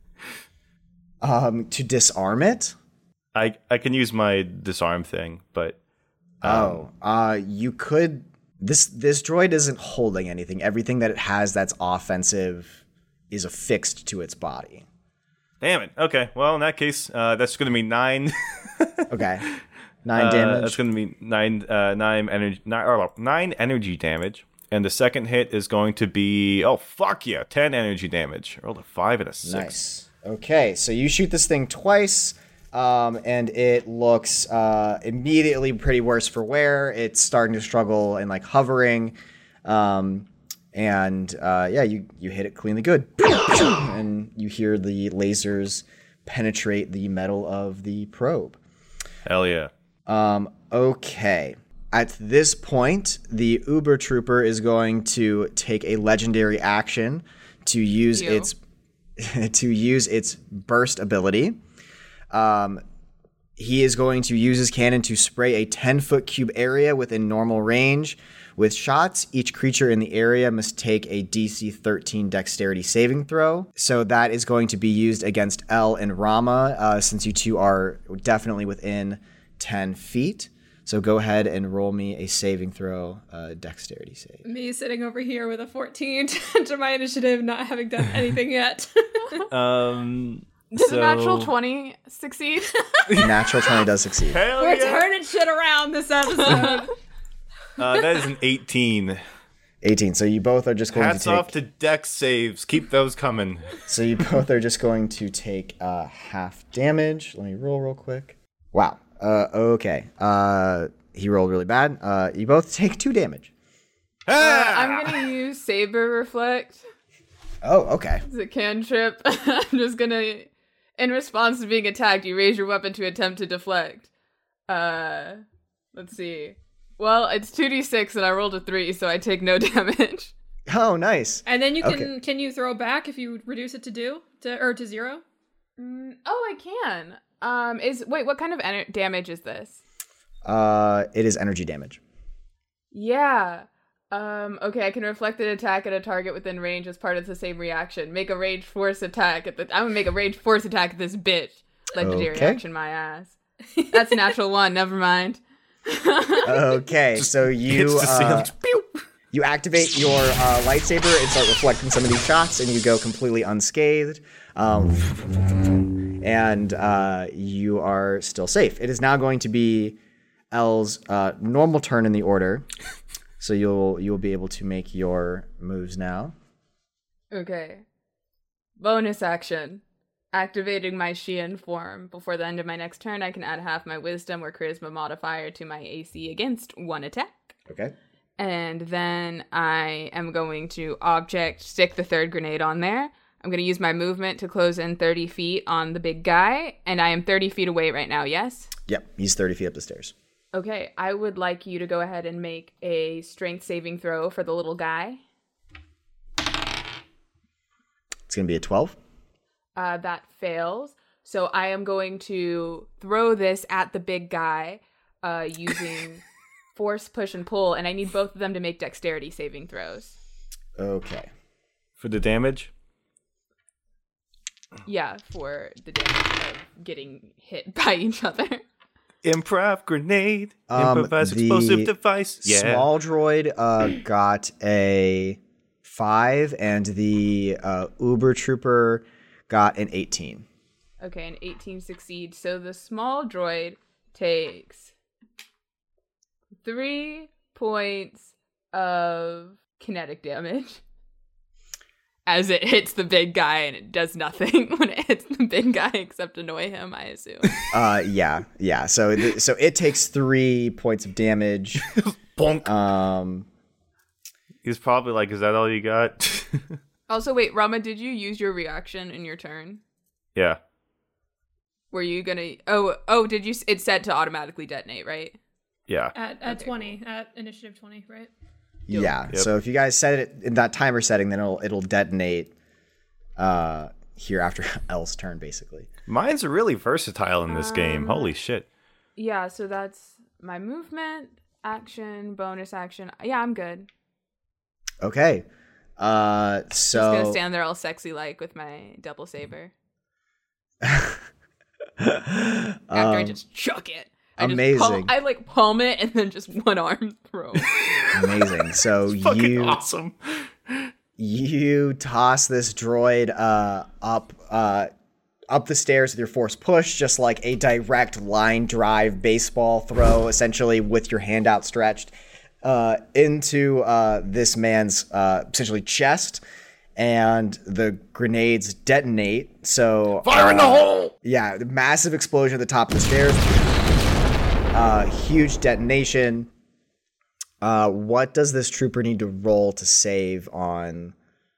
Um, to disarm it. I I can use my disarm thing, but Oh, uh, you could. This this droid isn't holding anything. Everything that it has that's offensive is affixed to its body. damn it. Okay, well in that case, uh, that's going to be nine. Okay, nine Uh, damage. That's going to be nine uh, nine energy nine, or nine energy damage, and the second hit is going to be oh fuck yeah, ten energy damage. I rolled a five and a six. Nice. Okay, so you shoot this thing twice, um, and it looks uh, immediately pretty worse for wear. It's starting to struggle and like hovering, um, and uh, yeah, you you hit it cleanly good, and you hear the lasers penetrate the metal of the probe. Hell yeah. Um, okay. At this point, the Uber Trooper is going to take a legendary action to use Ew. its to use its burst ability. Um, he is going to use his cannon to spray a ten-foot cube area within normal range. With shots, each creature in the area must take a D C thirteen dexterity saving throw. So that is going to be used against El and Rama, uh, since you two are definitely within ten feet. So go ahead and roll me a saving throw, uh, dexterity save. Me sitting over here with a fourteen to my initiative, not having done anything yet. Um, Does so, a natural twenty succeed? Natural twenty does succeed. Hell We're yeah. turning shit around this episode. Uh, that is an eighteen. eighteen. So you both are just going Hats to take. off to dex saves. Keep those coming. So you both are just going to take uh, half damage. Let me roll real quick. Wow. Uh, okay. Uh, he rolled really bad. Uh, you both take two damage. Uh, I'm gonna use Saber Reflect Oh, okay. as a cantrip. I'm just gonna, in response to being attacked, you raise your weapon to attempt to deflect. Uh, let's see. Well, it's two d six and I rolled a three, so I take no damage. Oh, nice. And then you can Okay. can you throw back if you reduce it to do to or to zero? Mm, oh, I can. Um, is wait, what kind of ener- damage is this? Uh, it is energy damage. Yeah. Um, okay, I can reflect an attack at a target within range as part of the same reaction. Make a range force attack at the. I'm gonna make a range force attack at this bitch. Legendary Okay. action, my ass. That's a natural one. Never mind. Okay, so you Hits the ceiling. uh, Pew! you activate your uh, lightsaber and start reflecting some of these shots, and you go completely unscathed. Um, and uh, you are still safe. It is now going to be El's uh, normal turn in the order, so you'll you'll be able to make your moves now. Okay. Bonus action. Activating my Xian form. Before the end of my next turn, I can add half my wisdom or charisma modifier to my A C against one attack. Okay. And then I am going to object stick the third grenade on there. I'm going to use my movement to close in thirty feet on the big guy. And I am thirty feet away right now, yes? Yep, he's thirty feet up the stairs. Okay, I would like you to go ahead and make a strength saving throw for the little guy. It's going to be a twelve. Uh, that fails. So I am going to throw this at the big guy uh, using force, push, and pull, and I need both of them to make dexterity saving throws. Okay. For the damage? Yeah, for the damage of getting hit by each other. Improv grenade. Um, Improvised the explosive device. Yeah. Small droid uh, got a five, and the uh, Uber Trooper got an eighteen. Okay, an eighteen succeeds. So the small droid takes three points of kinetic damage as it hits the big guy, and it does nothing when it hits the big guy except annoy him, I assume. Uh, yeah, yeah. So, th- so it takes three points of damage. Bonk. Um, He's probably like, is that all you got? Also, wait, Rama, did you use your reaction in your turn? Yeah. Were you gonna? Oh, oh, did you? It's set to automatically detonate, right? Yeah. At at Okay, twenty, at initiative twenty, right? yeah. Yep. So if you guys set it in that timer setting, then it'll it'll detonate. Uh, here after Elle's turn, basically. Mine's are really versatile in this game. Um, Holy shit. Yeah. So that's my movement, action, bonus action. Yeah, I'm good. Okay. Uh, so Just gonna stand there all sexy like with my double saber. After I Um, just chuck it. I amazing. Just palm, I like palm it and then just one arm throw. amazing. So Fucking you awesome. you toss this droid uh up uh up the stairs with your force push, just like a direct line drive baseball throw, essentially with your hand outstretched, uh, into uh this man's uh essentially chest. And the grenades detonate. So Fire in the uh, hole! Yeah, the massive explosion at the top of the stairs. Uh, huge detonation. Uh, what does this trooper need to roll to save on?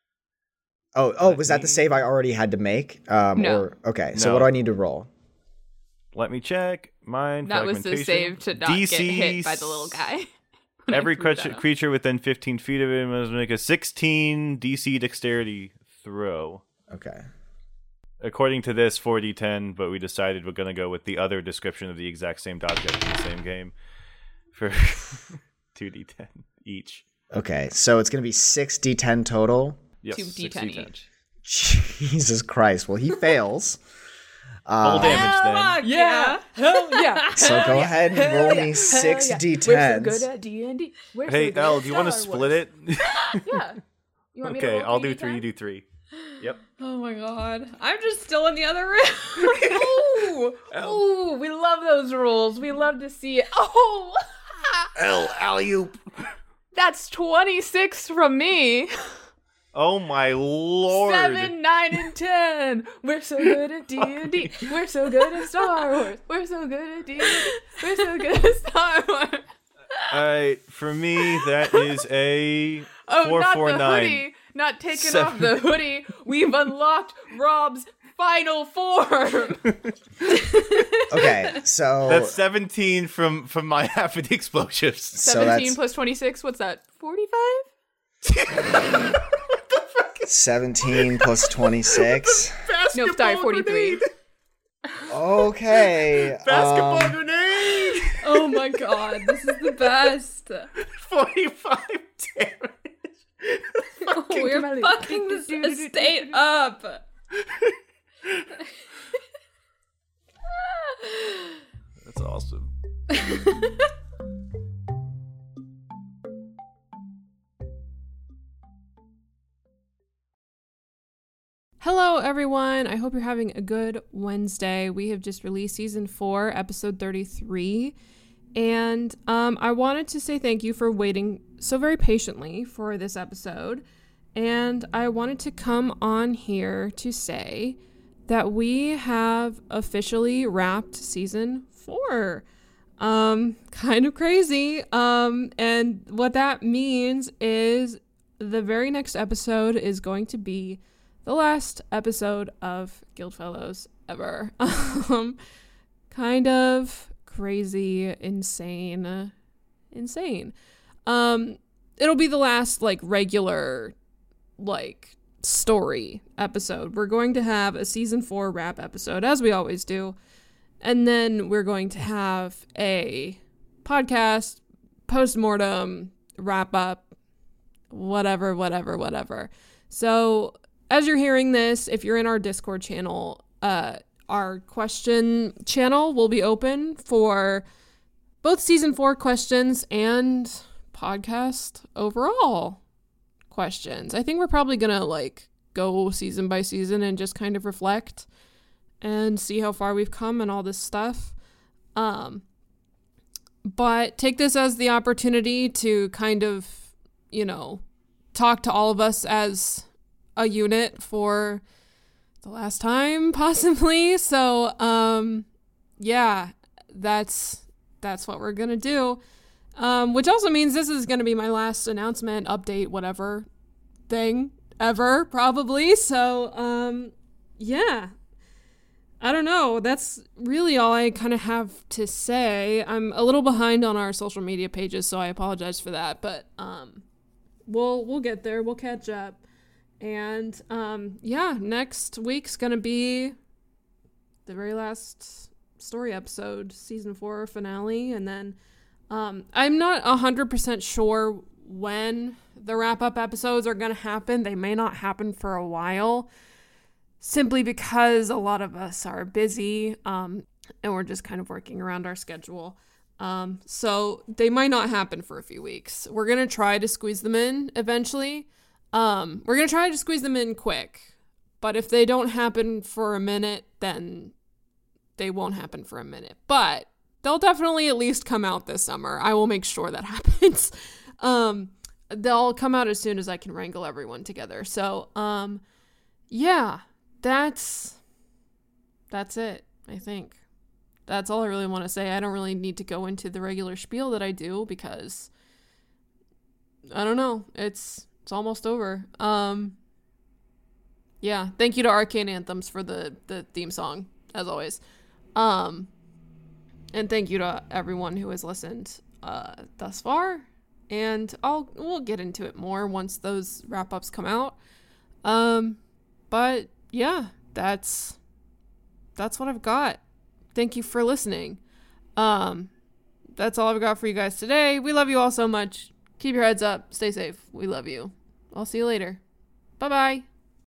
Oh, oh, was that the save I already had to make? Um, No. Or okay, so No. what do I need to roll? Let me check. Mine. That was the fragmentation. save to not D C get hit by the little guy. When I Every threw that creature, up. creature within fifteen feet of him must make a sixteen D C dexterity throw. Okay. According to this, four d ten, but we decided we're going to go with the other description of the exact same object in the same game for two d ten each. Okay, so it's gonna be six d ten total. Yes, Two six D ten d ten. each. Jesus Christ! Well, he fails. Full Uh, damage then. Yeah, hell yeah. so Hell go yeah. ahead and Hell roll yeah. me Hell six yeah. d We're so tens. good at D and D. We're Hey, so good Elle, at do you want to Star split Wars. it? Yeah. You want me to Okay, roll I'll do three D ten? three, you do three. Yep. Oh my god. I'm just still in the other room. Ooh, ooh, we love those rules. We love to see it. Oh, L alley-oop. that's twenty-six from me. Oh my lord. Seven, nine, and ten. We're so good at D and D. We're so good at Star Wars. We're so good at D and D. We're so good at Star Wars. Alright, for me, that is a Oh, four not four the nine. hoodie. Not taking Seven. off the hoodie. We've unlocked Rob's final form. Okay, so That's seventeen from from my half of the explosives. so seventeen that's plus twenty-six. What's that? forty-five? seventeen plus twenty-six. No, sorry, forty-three. Okay. Basketball um, grenade! Oh my god, this is the best. forty-five damage. Oh, we're Melody. fucking this estate up. That's awesome. Hello, everyone. I hope you're having a good Wednesday. We have just released season four, episode thirty-three. And um, I wanted to say thank you for waiting so very patiently for this episode. And I wanted to come on here to say that we have officially wrapped season four. Um, kind of crazy. Um, and what that means is the very next episode is going to be the last episode of Guildfellows ever. Um, kind of crazy, insane, insane. Um, it'll be the last like regular, like story episode. We're going to have a season four wrap episode, as we always do. And then we're going to have a podcast, post-mortem, wrap up, whatever, whatever, whatever. So as you're hearing this, if you're in our Discord channel, uh, our question channel will be open for both season four questions and podcast overall questions. I think we're probably gonna like go season by season and just kind of reflect and see how far we've come and all this stuff. Um, but take this as the opportunity to kind of, you know, talk to all of us as a unit for the last time, possibly. So, um, yeah, that's that's what we're gonna do. Um, which also means this is gonna be my last announcement, update, whatever thing ever, probably. So, um, yeah. I don't know. That's really all I kind of have to say. I'm a little behind on our social media pages, so I apologize for that. But um, we'll we'll get there. We'll catch up. And um, yeah, next week's gonna be the very last story episode, season four finale, and then um, I'm not a hundred percent sure when the wrap up episodes are gonna happen. They may not happen for a while, simply because a lot of us are busy, um, and we're just kind of working around our schedule. Um, so they might not happen for a few weeks. We're gonna try to squeeze them in eventually. Um, we're going to try to squeeze them in quick, but if they don't happen for a minute, then they won't happen for a minute, but they'll definitely at least come out this summer. I will make sure that happens. um, they'll come out as soon as I can wrangle everyone together. So, um, yeah, that's, that's it. I think that's all I really want to say. I don't really need to go into the regular spiel that I do because I don't know. It's, It's almost over. Um, yeah, thank you to Arcane Anthems for the, the theme song, as always. Um, and thank you to everyone who has listened uh, thus far. And I'll we'll get into it more once those wrap-ups come out. Um, but yeah, that's that's what I've got. Thank you for listening. Um, that's all I've got for you guys today. We love you all so much. Keep your heads up. Stay safe. We love you. I'll see you later. Bye-bye.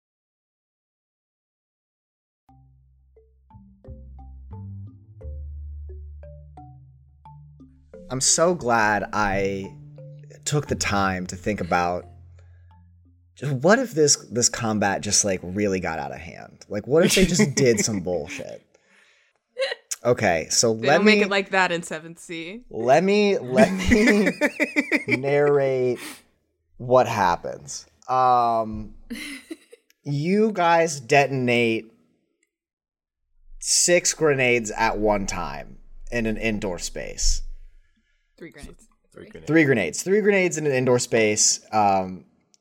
I'm so glad I took the time to think about what if this this combat just like really got out of hand? Like what if they just did some bullshit? Okay, so They let don't me make it like that in seventh C. Let me let me narrate what happens. Um you guys detonate six grenades at one time in an indoor space. Three grenades. Three grenades. Three grenades. Three grenades in an indoor space. Um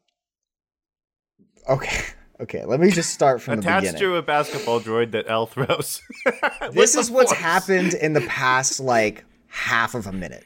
Okay. Okay, let me just start from the Attached beginning. to a basketball droid that L throws. This With is the what's force. happened in the past, like, half of a minute.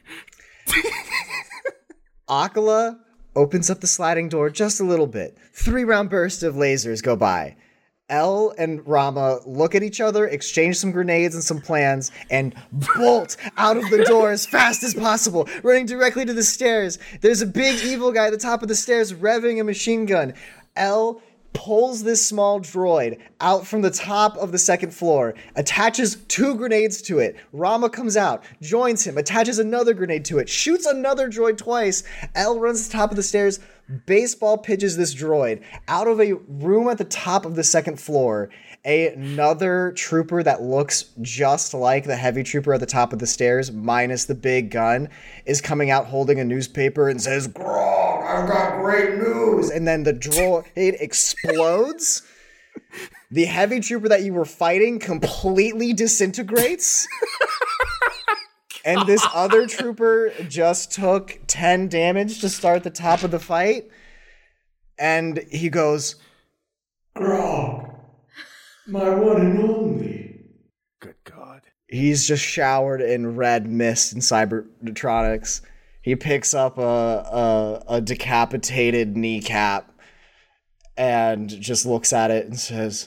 Akala opens up the sliding door just a little bit. Three round bursts of lasers go by. Elle and Rama look at each other, exchange some grenades and some plans, and bolt out of the door as fast as possible, running directly to the stairs. There's a big evil guy at the top of the stairs revving a machine gun. Elle pulls this small droid out from the top of the second floor, attaches two grenades to it. Rama comes out, joins him, attaches another grenade to it, shoots another droid twice. Elle runs to the top of the stairs, baseball pitches this droid out of a room at the top of the second floor. Another trooper that looks just like the heavy trooper at the top of the stairs, minus the big gun, is coming out holding a newspaper and says, "Grog, I've got great news." And then the droid explodes. The heavy trooper that you were fighting completely disintegrates. And this other trooper just took ten damage to start the top of the fight. And he goes, "Grog, my one and only." Good God. He's just showered in red mist and cybertronics. He picks up a, a, a decapitated kneecap and just looks at it and says,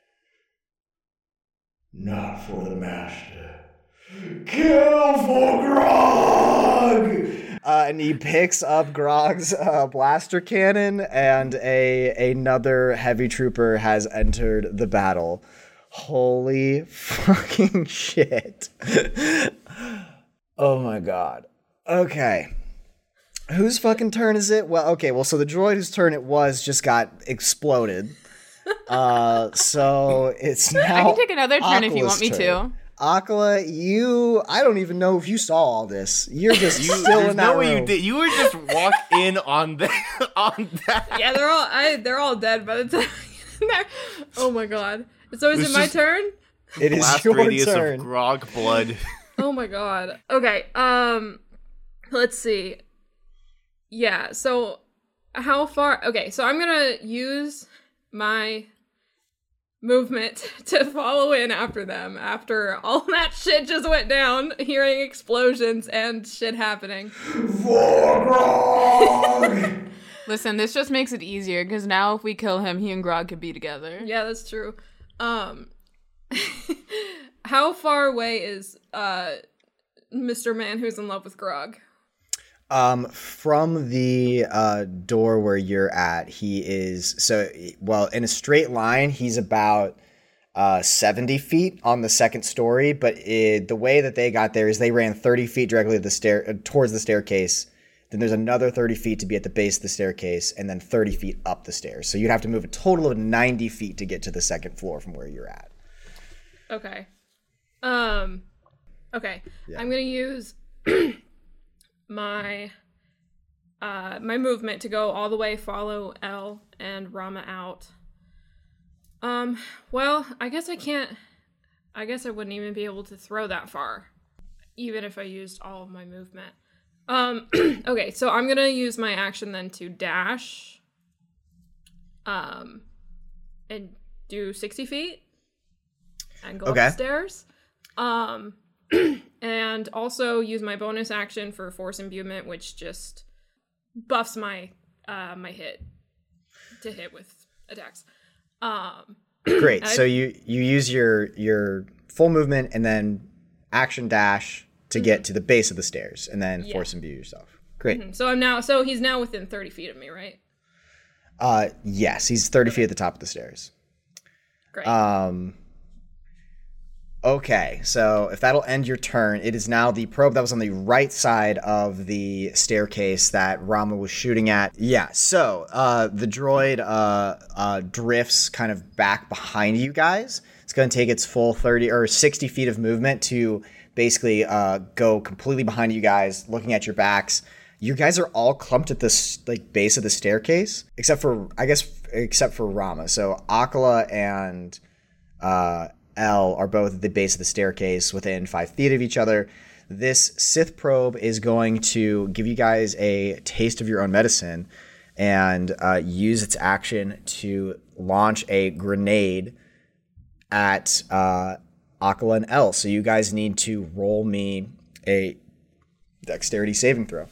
"Not for the master. Kill for Grog!" Uh, and he picks up Grog's uh, blaster cannon, and a another heavy trooper has entered the battle. Holy fucking shit. Oh my god. Okay. Whose fucking turn is it? Well, okay, well, so the droid whose turn it was just got exploded. Uh, so it's now I can take another turn Akala's if you want me turn. to. Akala, you, I don't even know if you saw all this. You're just You, still there's in that no way room. you did. You were just walk in on the on that. Yeah, they're all I they're all dead by the time I get in there. Oh my god. So is It's it my just- turn? It is Blast your radius turn. of Grog blood. Oh my god. Okay, um let's see. Yeah, so how far okay, so I'm gonna use my movement to follow in after them after all that shit just went down, hearing explosions and shit happening. Listen, this just makes it easier because now if we kill him, he and Grog could be together. Yeah, that's true. Um how far away is uh Mister Man who's in love with Grog? Um, from the uh, door where you're at, he is so well in a straight line. He's about uh, seventy feet on the second story, but it, the way that they got there is they ran thirty feet directly to the stair uh, towards the staircase. Then there's another thirty feet to be at the base of the staircase, and then thirty feet up the stairs. So you'd have to move a total of ninety feet to get to the second floor from where you're at. Okay. Um okay. Yeah. I'm going to use my uh my movement to go all the way follow L and Rama out. Um well, I guess I can't I guess I wouldn't even be able to throw that far even if I used all of my movement. Um okay, so I'm going to use my action then to dash um and do sixty feet and go Okay. up the stairs. Um and also use my bonus action for force imbuement, which just buffs my uh my hit to hit with attacks. Um Great. I- So you you use your your full movement and then action dash to get to the base of the stairs, and then Yeah. force imbue yourself. Great. so I'm now so he's now within thirty feet of me, right? Uh, yes, he's thirty feet at the top of the stairs. Great. Um. Okay, so if that'll end your turn, it is now the probe that was on the right side of the staircase that Rama was shooting at. Yeah, so uh, the droid uh, uh, drifts kind of back behind you guys. It's going to take its full thirty or sixty feet of movement to basically uh, go completely behind you guys, looking at your backs. You guys are all clumped at this like base of the staircase, except for I guess except for Rama. So Akala and uh, L are both at the base of the staircase within five feet of each other. This Sith probe is going to give you guys a taste of your own medicine and uh, use its action to launch a grenade at uh, Akala and L. So you guys need to roll me a dexterity saving throw.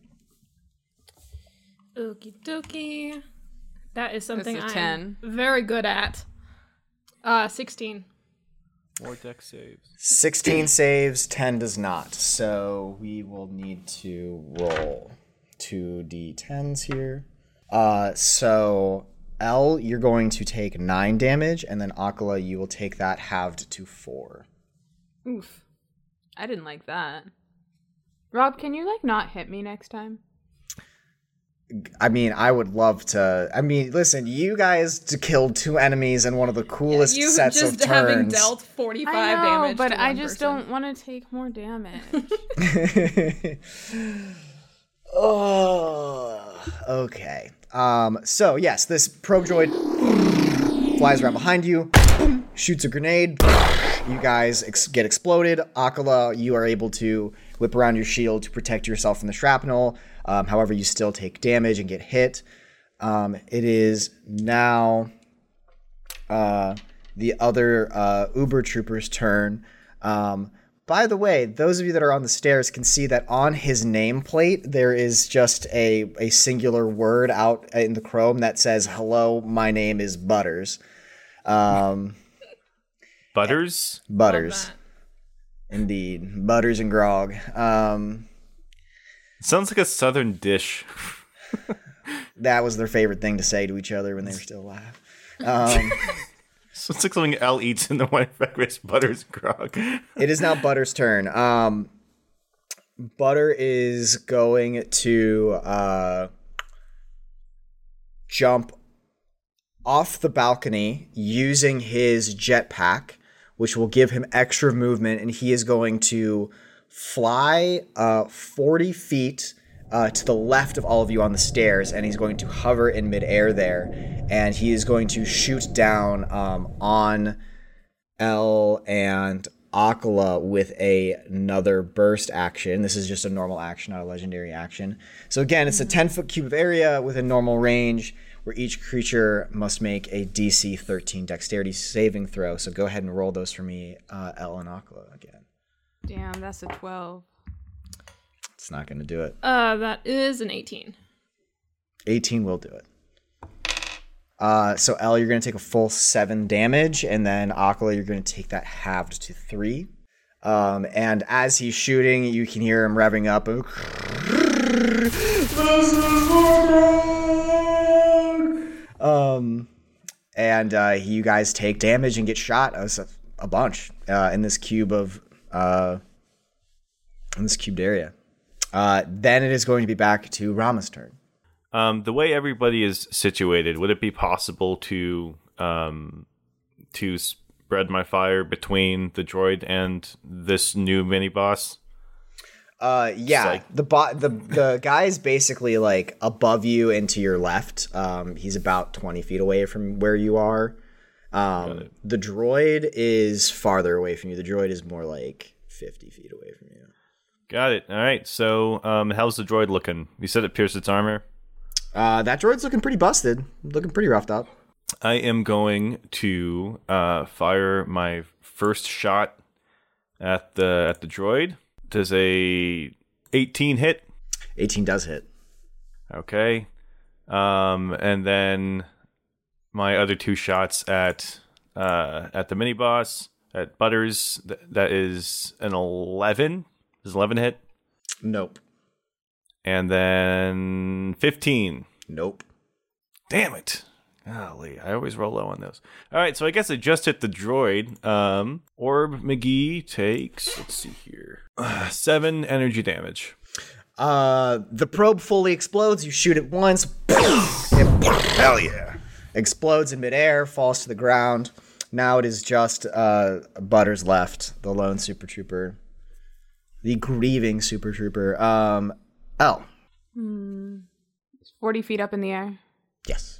Okie dokie. That is something That's a I'm ten. very good at. Uh, sixteen. More dex saves. sixteen saves, ten does not. So we will need to roll two d tens here. Uh, so L, you're going to take nine damage, and then Akala, you will take that halved to four. Oof. I didn't like that. Rob, can you, like, not hit me next time? I mean, I would love to. I mean, listen, you guys t- killed two enemies in one of the coolest You sets just of having turns. dealt forty-five I know, damage, but to I one just person. don't want to take more damage. Oh, okay. Um, so yes, this probe droid flies around behind you, shoots a grenade. You guys ex- get exploded. Akala, you are able to whip around your shield to protect yourself from the shrapnel. Um, however, you still take damage and get hit. Um, it is now uh, the other uh, Uber trooper's turn. Um, by the way, those of you that are on the stairs can see that on his nameplate, there is just a, a singular word out in the chrome that says, hello, my name is Butters. Um, Butters? Butters. Indeed. Butters and grog. Um, Sounds like a southern dish. That was their favorite thing to say to each other when they were still alive. Um, so it's like something Al eats in the white breakfast, Butters and grog. It is now Butter's turn. Um, Butter is going to uh, jump off the balcony using his jetpack, which will give him extra movement, and he is going to fly uh, forty feet uh, to the left of all of you on the stairs, and he's going to hover in midair there, and he is going to shoot down um, on El and Akala with a, another burst action. This is just a normal action, not a legendary action. So again, it's a ten-foot cube of area with a normal range, where each creature must make a D C thirteen dexterity saving throw. So go ahead and roll those for me, uh, El and Akala again. Damn, that's a twelve. It's not going to do it. Uh, that is an eighteen. eighteen will do it. Uh, so El, you're going to take a full seven damage, and then Akala, you're going to take that halved to three. Um, and as he's shooting, you can hear him revving up. Um, and uh, you guys take damage and get shot a, a bunch uh, in this cube of uh, in this cubed area. Uh, then it is going to be back to Rama's turn. Um, the way everybody is situated, would it be possible to um, to spread my fire between the droid and this new mini boss? Uh, yeah, like- the bo- the the guy is basically like above you and to your left. Um, he's about twenty feet away from where you are. Um, the droid is farther away from you. The droid is more like fifty feet away from you. Got it. All right. So, um, how's the droid looking? You said it pierced its armor. Uh, that droid's looking pretty busted, looking pretty roughed up. I am going to uh, fire my first shot at the at the droid. Does a eighteen hit? eighteen does hit. Okay. Um, and then my other two shots at uh, at the mini boss at Butters. Th- that is an eleven. Does eleven hit? Nope. And then fifteen. Nope. Damn it. Golly, I always roll low on those. All right, so I guess I just hit the droid. Um, Orb McGee takes, let's see here, uh, seven energy damage. Uh, the probe fully explodes. You shoot it once. It Hell yeah. explodes in midair, falls to the ground. Now it is just uh, Butters left, the lone super trooper, the grieving super trooper. Um, oh. Hmm. forty feet up in the air. Yes.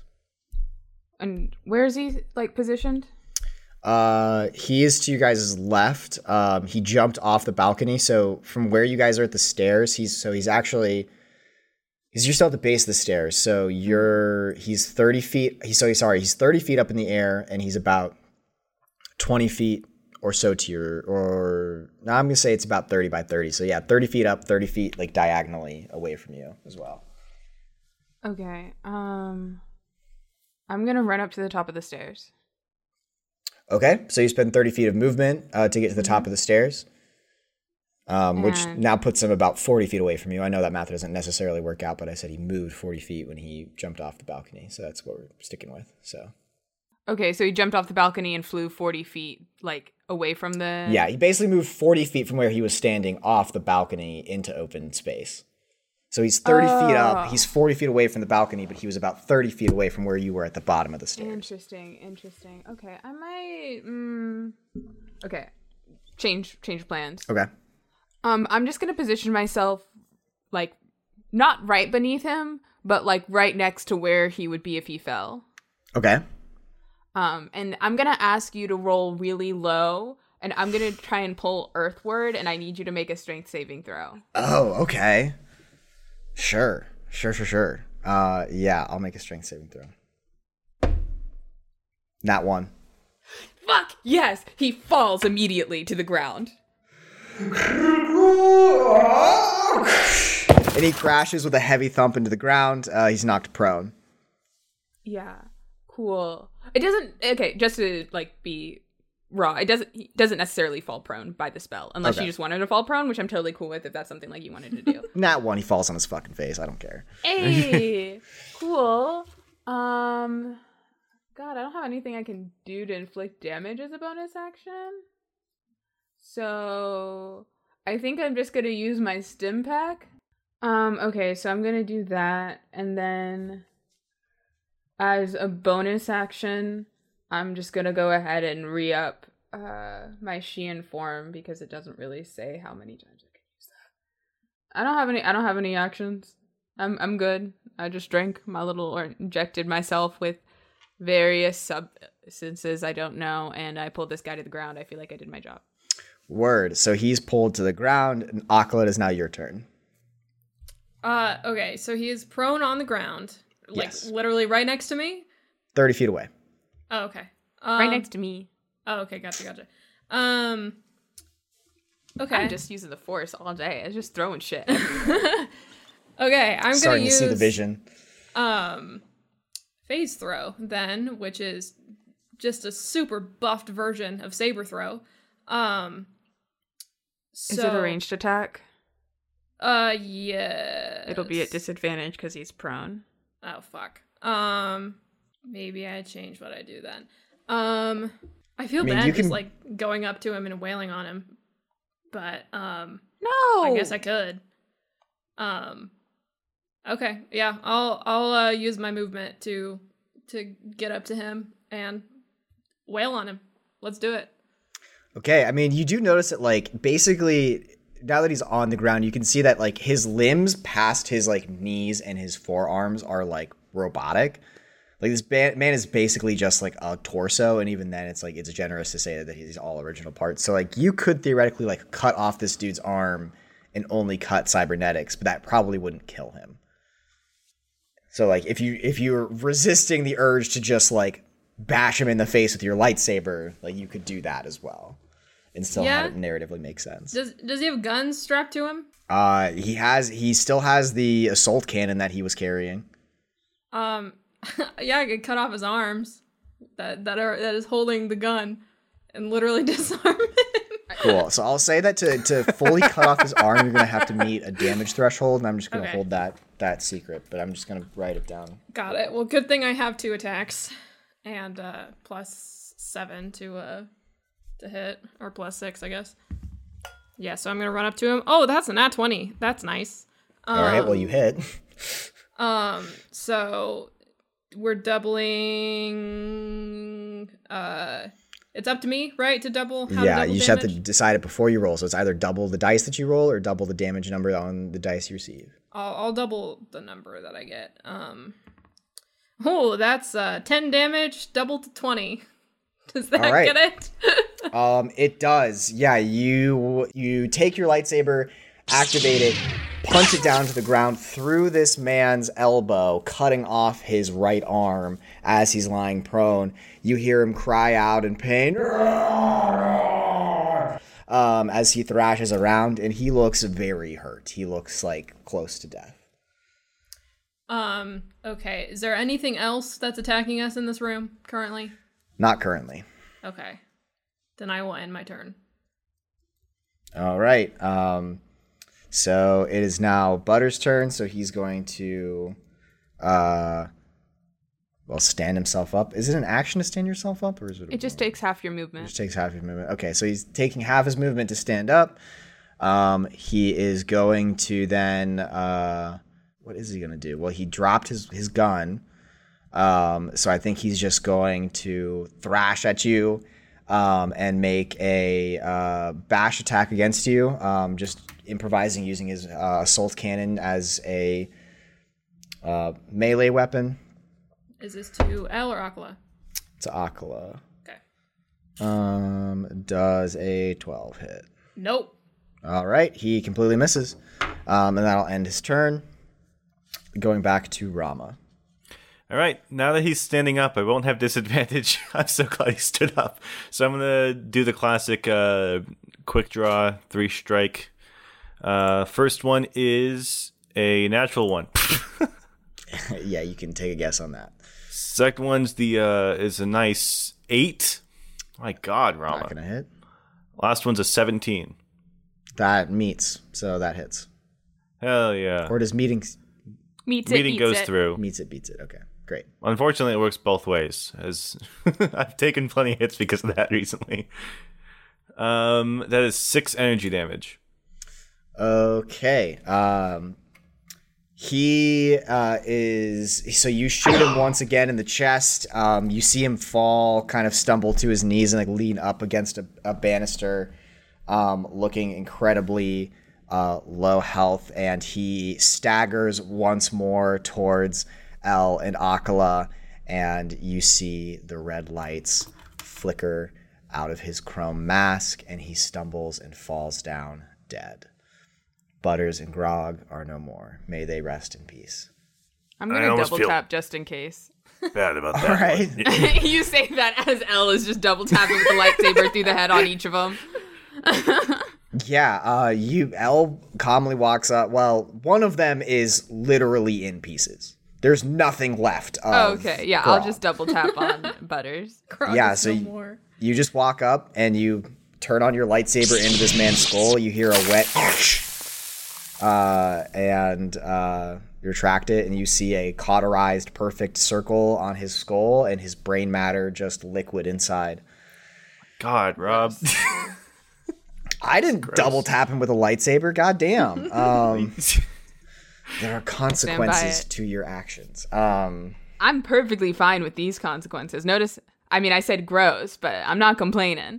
And where is he, like, positioned? Uh, he is to you guys' left. Um, he jumped off the balcony. So from where you guys are at the stairs, he's so he's actually he's you're still at the base of the stairs. So you're he's thirty feet. He's so he's sorry. He's thirty feet up in the air, and he's about twenty feet or so to your or now I'm gonna say it's about thirty by thirty. So yeah, thirty feet up, thirty feet like diagonally away from you as well. Okay. Um, I'm gonna run up to the top of the stairs. Okay, so you spend thirty feet of movement uh, to get to the top of the stairs, um, which And- now puts him about forty feet away from you. I know that math doesn't necessarily work out, but I said he moved forty feet when he jumped off the balcony, so that's what we're sticking with. So Okay, so he jumped off the balcony and flew forty feet, like, away from the... yeah, he basically moved forty feet from where he was standing off the balcony into open space. So he's thirty feet up. Oh. He's forty feet away from the balcony, but he was about thirty feet away from where you were at the bottom of the stairs. Interesting, interesting. Okay, I might... Mm, okay, change change plans. Okay. Um, I'm just gonna position myself, like, not right beneath him, but, like, right next to where he would be if he fell. Okay. Um, and I'm gonna ask you to roll really low, and I'm gonna try and pull Earthward, and I need you to make a strength saving throw. Oh, okay. Sure. Sure, sure, sure. Uh, yeah, I'll make a strength saving throw. Not one. Fuck! Yes! He falls immediately to the ground. And he crashes with a heavy thump into the ground. Uh, he's knocked prone. Yeah, cool. It doesn't. Okay, just to like be raw, it doesn't. He doesn't necessarily fall prone by the spell, unless Okay. you just wanted to fall prone, which I'm totally cool with if that's something like you wanted to do. Nat one, he falls on his fucking face. I don't care. Hey, cool. Um, God, I don't have anything I can do to inflict damage as a bonus action. So I think I'm just gonna use my stim pack. Um, okay, so I'm gonna do that, and then as a bonus action, I'm just gonna go ahead and re-up uh my Shein form because it doesn't really say how many times I can use that. I don't have any I don't have any actions. I'm I'm good. I just drank my little or injected myself with various substances I don't know, and I pulled this guy to the ground. I feel like I did my job. Word. So he's pulled to the ground, and Akala, it is now your turn. Uh, okay, so he is prone on the ground, like Yes. literally right next to me. thirty feet away. Oh, okay. Um, Right next to me. Oh, okay, gotcha, gotcha. Um, okay, I'm just using the force all day. I was just throwing shit. okay. I'm Starting gonna use to see the vision. um phase throw then, which is just a super buffed version of saber throw. Um, so, Is it a ranged attack? Uh, yeah. It'll be at disadvantage because he's prone. Oh fuck. Um, maybe I change what I do then. Um, I feel I mean, bad you just can- like going up to him and wailing on him, but um, No! I guess I could. Um, okay, yeah, I'll I'll uh, use my movement to to get up to him and wail on him. Let's do it. Okay, I mean, you do notice that, like, basically, now that he's on the ground, you can see that, like, his limbs past his, like, knees and his forearms are, like, robotic. Like, this ba- man is basically just, like, a torso, and even then, it's, like, it's generous to say that he's all original parts. So, like, you could theoretically, like, cut off this dude's arm and only cut cybernetics, but that probably wouldn't kill him. So, like, if you if you're resisting the urge to just, like, bash him in the face with your lightsaber, like, you could do that as well. And still Yeah. have it narratively make sense. Does does he have guns strapped to him? Uh, he has. He still has the assault cannon that he was carrying. Um, yeah, I could cut off his arms that that are that is holding the gun and literally disarm him. Cool. So I'll say that to to fully cut off his arm, you're gonna have to meet a damage threshold, and I'm just gonna Okay. hold that that secret. But I'm just gonna write it down. Got it. Well, good thing I have two attacks and uh, plus seven to uh to hit, or plus six, I guess. Yeah, so I'm gonna run up to him. Oh, that's a nat twenty. That's nice. Um, All right. Well, you hit. Um, so we're doubling. Uh, it's up to me, right, to double. How to Yeah, double you just have to damage? decide it before you roll. So it's either double the dice that you roll or double the damage number on the dice you receive. I'll, I'll double the number that I get. Um, oh, that's uh ten damage, double to twenty. Does that All right. get it? Um, it does. Yeah, you you take your lightsaber, activate it, punch it down to the ground through this man's elbow, cutting off his right arm as he's lying prone. You hear him cry out in pain um, as he thrashes around, and he looks very hurt. He looks like close to death. Um, okay. Is there anything else that's attacking us in this room currently? Not currently. Okay. Then I will end my turn. All right. Um, so it is now Butter's turn. So he's going to, uh, well, stand himself up. Is it an action to stand yourself up, or is it? A It just takes half your movement. It just takes half your movement. Okay, so he's taking half his movement to stand up. Um, he is going to then. Uh, what is he going to do? Well, he dropped his his gun. Um, so I think he's just going to thrash at you. Um, and make a uh, bash attack against you, um, just improvising using his uh, assault cannon as a uh, melee weapon. Is this to L or Akala? To Akala. Okay. Um, does a twelve hit? Nope. All right, he completely misses. Um, and that'll end his turn. Going back to Rama. All All right, now that he's standing up, I won't have disadvantage. I'm so glad he stood up. So I'm gonna do the classic uh, quick draw, three strike. Uh, first one is a natural one. Yeah, you can take a guess on that. Second one's the uh, is a nice eight. My God, Rama. Not gonna hit. Last one's a seventeen. That meets, so that hits. Hell yeah. Or does meeting Meets it, Meeting beats goes it. through. meets it beats it? Okay, great. Unfortunately, it works both ways, as I've taken plenty of hits because of that recently. Um, that is six energy damage. Okay. Um, he uh, is. So you shoot him once again in the chest. Um, you see him fall, kind of stumble to his knees, and like lean up against a, a banister, um, looking incredibly uh, low health. And he staggers once more towards El and Akala, and you see the red lights flicker out of his chrome mask, and he stumbles and falls down dead. Butters and Grog are no more. May they rest in peace. I'm I gonna almost double feel- tap just in case. Bad about that. All right. one. You say that as L is just double tapping with the lightsaber through the head on each of them. Yeah, uh, you El calmly walks up. Well, one of them is literally in pieces. There's nothing left. Oh, Of okay, yeah, Grog. I'll just double tap on Butters. Grog Yeah, is so no you- more. You just walk up and you turn on your lightsaber into this man's skull. You hear a wet, uh, and uh, you retract it, and you see a cauterized, perfect circle on his skull, and his brain matter just liquid inside. God, Rob. I didn't double tap him with a lightsaber. God damn. Um, there are consequences it. to your actions. Um, I'm perfectly fine with these consequences. Notice, I mean, I said gross, but I'm not complaining.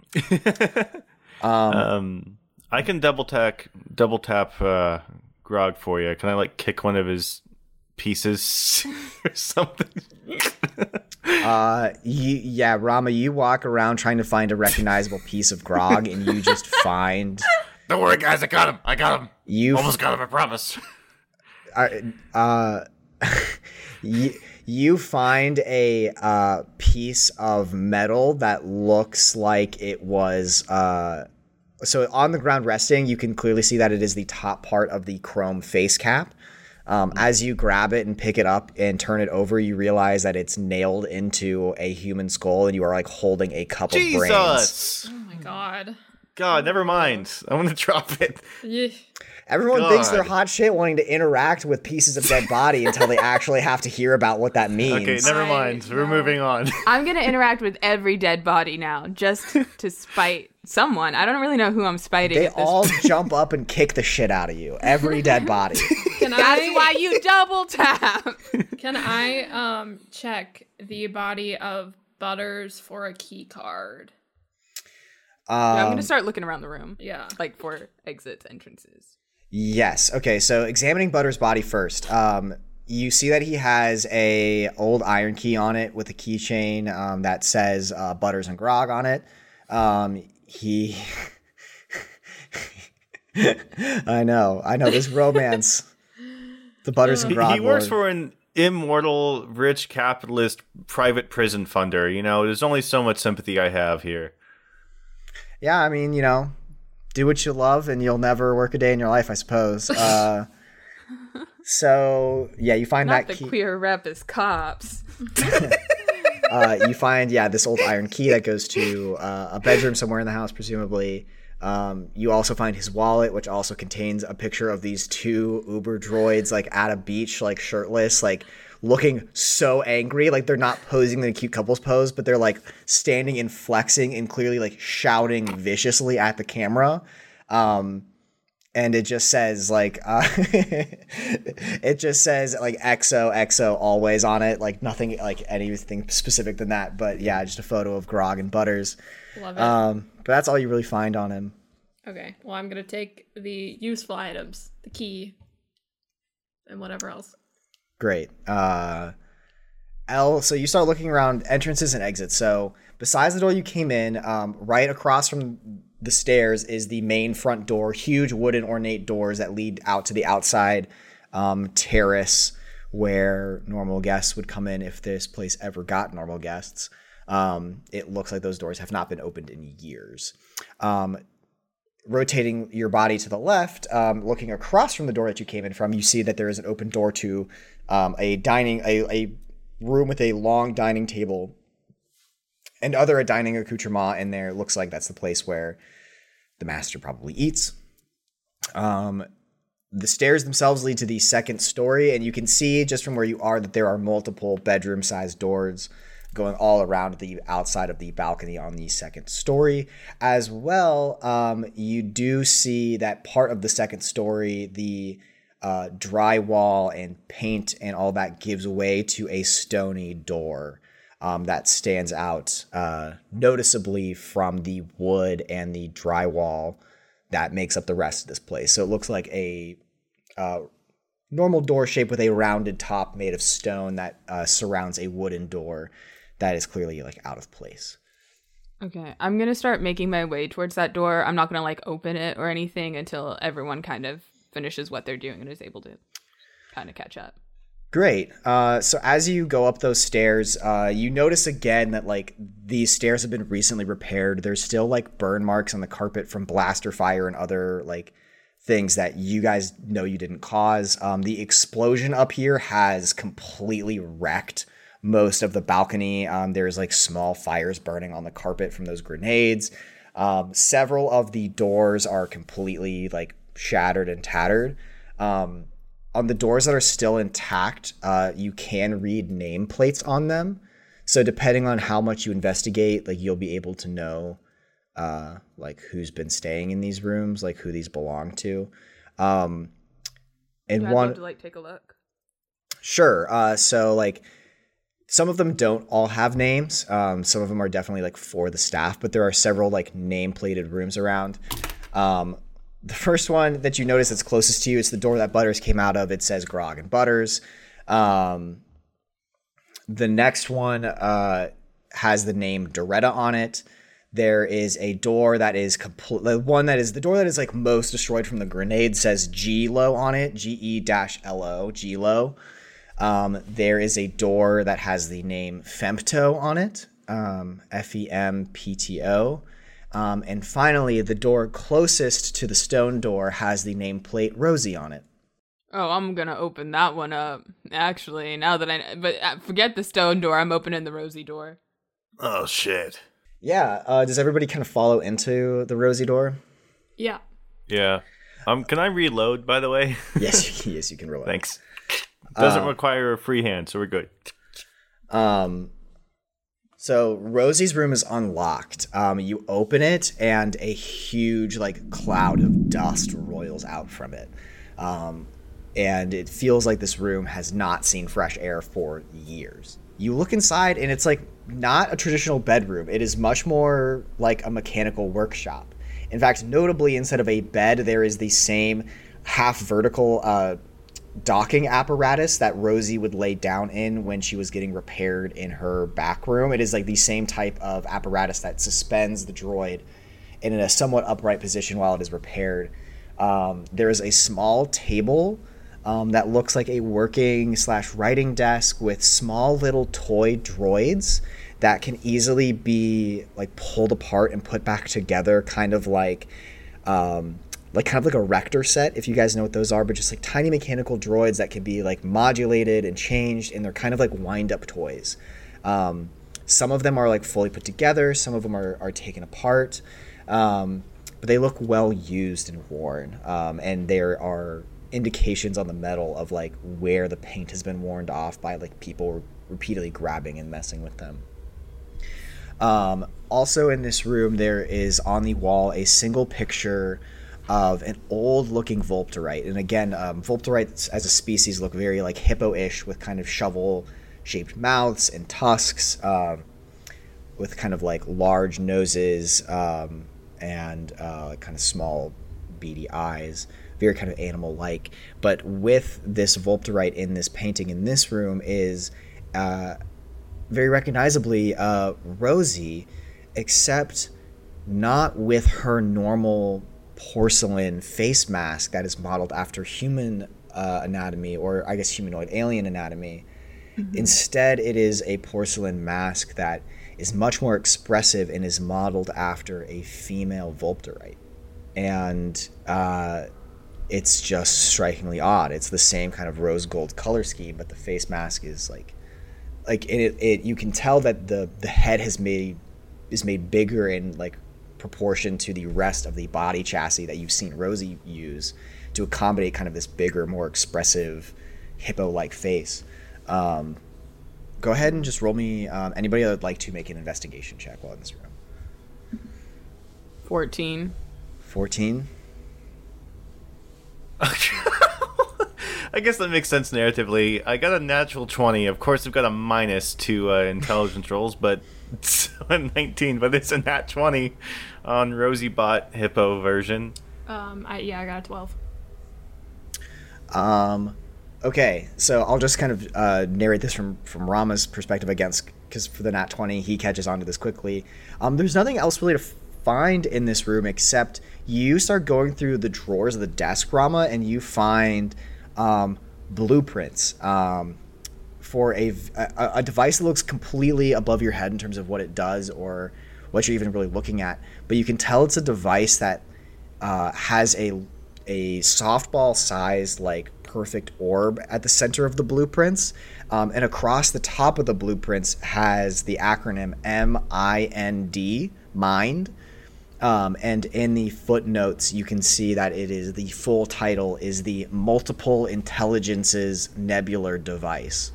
um, I can double tap, double tap uh, Grog for you. Can I like kick one of his pieces or something? uh, you, yeah, Rama, you walk around trying to find a recognizable piece of Grog, and you just find Don't worry, guys. I got him. I got him. you Almost got him. I promise. uh, uh you, you find a uh, piece of metal that looks like it was uh, so on the ground resting. You can clearly see that it is the top part of the chrome face cap. Um, as you grab it and pick it up and turn it over, you realize that it's nailed into a human skull, and you are like holding a cup of brains. Jesus! Oh my god. God, never mind. I'm gonna drop it. Yeah. Everyone thinks they're God. hot shit wanting to interact with pieces of dead body until they actually have to hear about what that means. Okay, never I mind. We're know. moving on. I'm gonna interact with every dead body now, just to spite someone. I don't really know who I'm spiting. They at this all point. jump up and kick the shit out of you. Every dead body. Can That's I why you double tap. can I um check the body of Butters for a key card? Yeah, I'm Um, gonna start looking around the room, Yeah. like for exits, entrances. Yes. Okay. So examining Butter's body first. Um, you see that he has a old iron key on it with a keychain um, that says uh, Butters and Grog on it. Um, he. I know. I know. This romance. The Butters and He, Grog. he works Lord. for an immortal, rich capitalist private prison funder. You know, there's only so much sympathy I have here. Yeah. I mean, you know, do what you love, and you'll never work a day in your life, I suppose. Uh, so yeah, you find Not that the key. queer rep as cops. uh, you find, yeah, this old iron key that goes to uh, a bedroom somewhere in the house, presumably. Um, you also find his wallet, which also contains a picture of these two Uber droids, like at a beach, like shirtless, like looking so angry. Like they're not posing in a cute couples pose, but they're like standing and flexing and clearly like shouting viciously at the camera. Um, and it just says like, uh, it just says like X O X O always on it. Like nothing like anything specific than that. But yeah, just a photo of Grog and Butters. Love it. Um, but that's all you really find on him. Okay. Well, I'm gonna take the useful items, the key, and whatever else. Great. Uh, L, so you start looking around entrances and exits. So besides the door you came in, um, right across from the stairs is the main front door, huge wooden ornate doors that lead out to the outside um, terrace where normal guests would come in if this place ever got normal guests. Um, it looks like those doors have not been opened in years. Um, rotating your body to the left, um, looking across from the door that you came in from, you see that there is an open door to um, a dining, a, a room with a long dining table and other dining accoutrement in there. It looks like that's the place where the master probably eats. Um, the stairs themselves lead to the second story, and you can see just from where you are that there are multiple bedroom-sized doors going all around the outside of the balcony on the second story. As well, um, you do see that part of the second story, the uh, drywall and paint and all that gives way to a stony door um, that stands out uh, noticeably from the wood and the drywall that makes up the rest of this place. So it looks like a uh, normal door shape with a rounded top made of stone that uh, surrounds a wooden door that is clearly like out of place. Okay, I'm gonna start making my way towards that door. I'm not gonna like open it or anything until everyone kind of finishes what they're doing and is able to kind of catch up. Great. Uh, so as you go up those stairs, uh, you notice again that like these stairs have been recently repaired. There's still like burn marks on the carpet from blaster fire and other like things that you guys know you didn't cause. Um, the explosion up here has completely wrecked most of the balcony. Um, there's like small fires burning on the carpet from those grenades. Um, several of the doors are completely like shattered and tattered. Um, on the doors that are still intact, uh, you can read nameplates on them. So depending on how much you investigate, like you'll be able to know uh, like who's been staying in these rooms, like who these belong to. Um, and yeah, I'd one love to like take a look. Sure. Uh, so like some of them don't all have names. Um, some of them are definitely like for the staff, but there are several like name-plated rooms around. Um, the first one that you notice that's closest to you, it's the door that Butters came out of. It says Grog and Butters. Um, the next one uh, has the name Doretta on it. There is a door that is complete. The one that is the door that is like most destroyed from the grenade says G-Lo on it. G E L O, G-Lo. Um, there is a door that has the name Fempto on it, um, F E M P T O. Um, and finally, the door closest to the stone door has the nameplate Rosie on it. Oh, I'm gonna open that one up. Actually, now that I, but uh, forget the stone door. I'm opening the Rosie door. Oh, shit. Yeah. Uh, does everybody kind of follow into the Rosie door? Yeah. Yeah. Um. Can I reload, by the way? Yes. Yes, you can reload. Thanks. Doesn't Um, require a free hand, so we're good. Um, so Rosie's room is unlocked. Um, you open it, and a huge like cloud of dust roils out from it. Um, and it feels like this room has not seen fresh air for years. You look inside, and it's like not a traditional bedroom. It is much more like a mechanical workshop. In fact, notably, instead of a bed, there is the same half vertical uh, docking apparatus that Rosie would lay down in when she was getting repaired in her back room. It is like the same type of apparatus that suspends the droid in a somewhat upright position while it is repaired. Um, there is a small table um, that looks like a working slash writing desk with small little toy droids that can easily be like pulled apart and put back together, kind of like um, like kind of like a Rector set, if you guys know what those are, but just like tiny mechanical droids that can be like modulated and changed, and they're kind of like wind-up toys. Um, some of them are like fully put together, some of them are, are taken apart, um, but they look well used and worn, um, and there are indications on the metal of like where the paint has been worn off by like people repeatedly grabbing and messing with them. Um, also in this room, there is on the wall a single picture of an old-looking Vulpterite. And again, um, Vulpterites as a species look very like hippo-ish with kind of shovel-shaped mouths and tusks, um, with kind of like large noses um, and uh, kind of small, beady eyes. Very kind of animal-like. But with this Vulpterite in this painting in this room is uh, very recognizably uh, Rosie, except not with her normal porcelain face mask that is modeled after human uh, anatomy, or I guess humanoid alien anatomy. Mm-hmm. Instead, it is a porcelain mask that is much more expressive and is modeled after a female Volpterite. And uh, it's just strikingly odd. It's the same kind of rose gold color scheme, but the face mask is like, like it, it you can tell that the, the head has made is made bigger in like proportion to the rest of the body chassis that you've seen Rosie use to accommodate kind of this bigger, more expressive, hippo-like face. Um, go ahead and just roll me. Um, anybody that would like to make an investigation check while in this room. fourteen. fourteen. I guess that makes sense narratively. I got a natural twenty. Of course, I've got a minus to uh, intelligence rolls, but it's a nineteen. But it's a nat twenty on Rosie Bot Hippo version. Um, I, yeah, I got a twelve. Um, okay, so I'll just kind of uh, narrate this from, from Rama's perspective against, because for the nat twenty, he catches on to this quickly. Um, there's nothing else really to find in this room except you start going through the drawers of the desk, Rama, and you find um, blueprints um, for a, a, a device that looks completely above your head in terms of what it does or what you're even really looking at. But you can tell it's a device that uh, has a a softball-sized, like, perfect orb at the center of the blueprints. Um, and across the top of the blueprints has the acronym M I N D, Mind. Um, and in the footnotes, you can see that it is the full title is the Multiple Intelligences Nebular Device.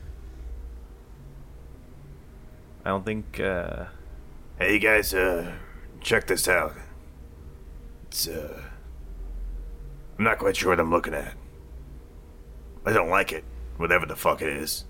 I don't think, uh... Hey, you guys, uh, check this out. It's, uh... I'm not quite sure what I'm looking at. I don't like it, whatever the fuck it is.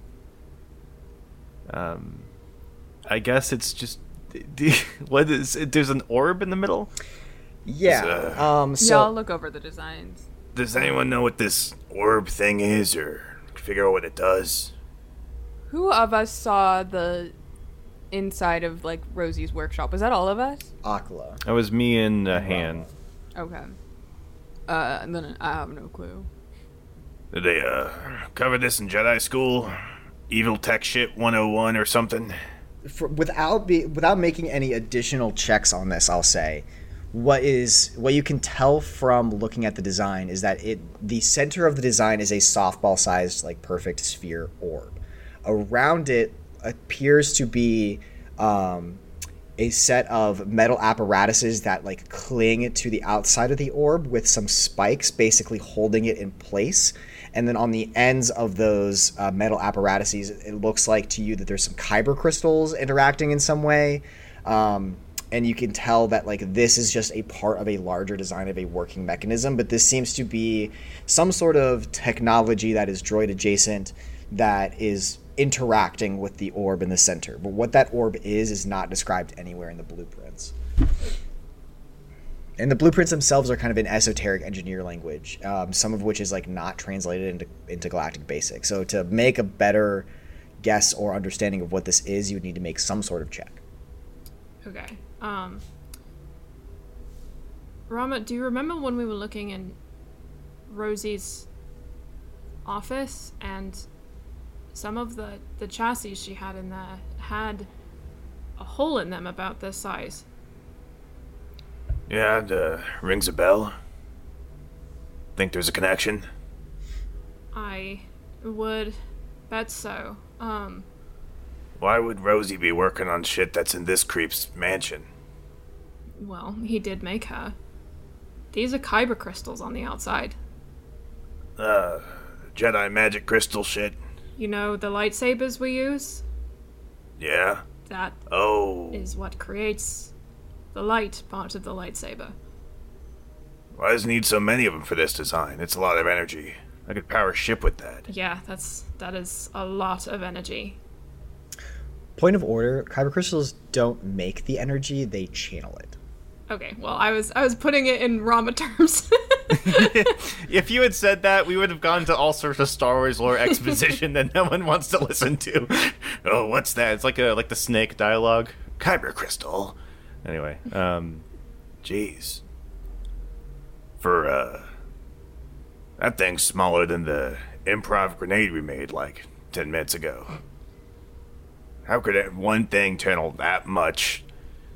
Um, I guess it's just... What is it? There's an orb in the middle? Yeah. Uh, um, so Y'all look over the designs. Does anyone know what this orb thing is, or figure out what it does? Who of us saw the inside of, like, Rosie's workshop? Was that all of us? Akala. That was me and uh, Han. Okay. Uh, and then I have no clue. Did they, uh, cover this in Jedi school? Evil tech shit one oh one or something? For, without be without making any additional checks on this, I'll say what is what you can tell from looking at the design is that it the center of the design is a softball-sized, like, perfect sphere orb. Around it appears to be um, a set of metal apparatuses that, like, cling to the outside of the orb with some spikes basically holding it in place. And then on the ends of those uh, metal apparatuses, it looks like to you that there's some kyber crystals interacting in some way. Um, and you can tell that, like, this is just a part of a larger design of a working mechanism. But this seems to be some sort of technology that is droid adjacent that is interacting with the orb in the center. But what that orb is is not described anywhere in the blueprints. And the blueprints themselves are kind of an esoteric engineer language, um, some of which is, like, not translated into, into Galactic Basic. So to make a better guess or understanding of what this is, you would need to make some sort of check. Okay. Um, Rama, do you remember when we were looking in Rosie's office and some of the, the chassis she had in there had a hole in them about this size? Yeah, it uh, rings a bell. Think there's a connection? I would bet so. Um, Why would Rosie be working on shit that's in this creep's mansion? well, he did make her. These are kyber crystals on the outside. Uh, Jedi magic crystal shit? You know the lightsabers we use? Yeah? That Oh. is what creates the light part of the lightsaber. Why does it need so many of them for this design? It's a lot of energy. I could power a ship with that. Yeah, that's that is a lot of energy. Point of order, kyber crystals don't make the energy, they channel it. Okay, well, I was I was putting it in Rama terms. If you had said that, we would have gone to all sorts of Star Wars lore exposition that no one wants to listen to. Oh, what's that? It's like a like the snake dialogue. Kyber crystal. Anyway, um, Jeez. For, uh... That thing's smaller than the improv grenade we made like ten minutes ago. How could it, one thing channel that much?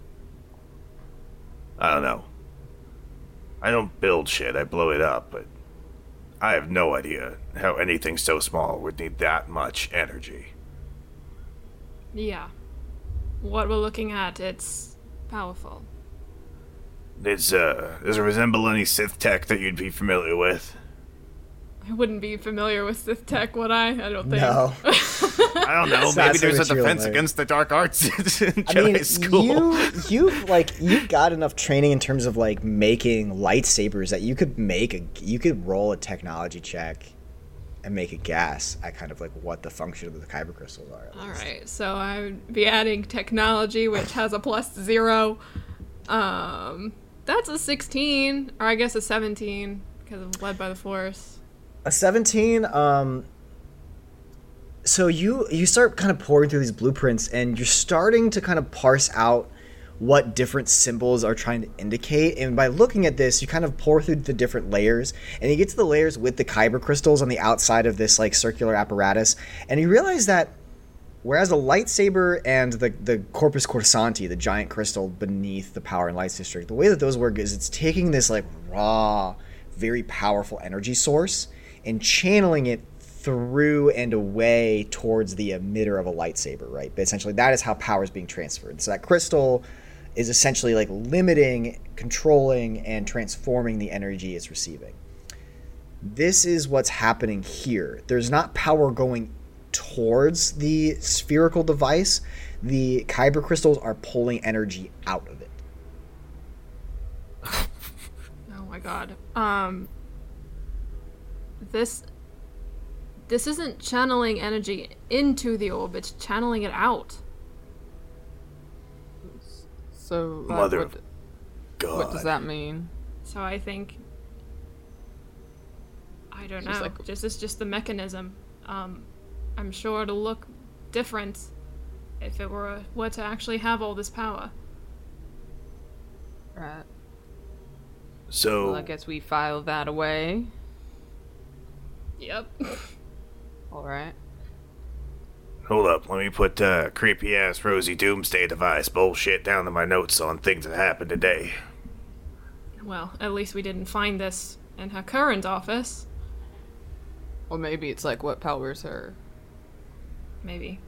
I don't know. I don't build shit, I blow it up, but I have no idea how anything so small would need that much energy. Yeah. What we're looking at, it's powerful. Does, uh, does it resemble any Sith tech that you'd be familiar with? I wouldn't be familiar with Sith tech, would I? I don't think. No. I don't know. It's not Maybe there's a something you're defense like- against the dark arts in I Jedi mean, school. you you've like you've got enough training in terms of like making lightsabers that you could make a you could roll a technology check and make a guess at kind of like what the function of the kyber crystals are. at All least. right, so I would be adding technology, which has a plus zero. Um, that's a sixteen, or I guess a seventeen, because of led by the Force. A seventeen. Um. So you you start kind of pouring through these blueprints, and you're starting to kind of parse out what different symbols are trying to indicate. And by looking at this, you kind of pour through the different layers, and you get to the layers with the kyber crystals on the outside of this like circular apparatus, and you realize that whereas a lightsaber and the the Corpus Corsanti, the giant crystal beneath the Power and Lights District, the way that those work is it's taking this like raw, very powerful energy source and channeling it through and away towards the emitter of a lightsaber, right? But essentially that is how power is being transferred. So that crystal is essentially like limiting, controlling, and transforming the energy it's receiving. This is what's happening here. There's not power going towards the spherical device. The kyber crystals are pulling energy out of it. Oh my god. Um, this this isn't channeling energy into the orb, it's channeling it out. So, uh, Mother what, of God. what does that mean? So I think I don't She's know. like- This is just the mechanism. Um, I'm sure it'll look different if it were were to actually have all this power. Right. So, Well, I guess we file that away. Yep. All right. hold up. Let me put uh, creepy-ass Rosie Doomsday device bullshit down to my notes on things that happened today. Well, at least we didn't find this in her current office. Or maybe it's like what powers her. Maybe.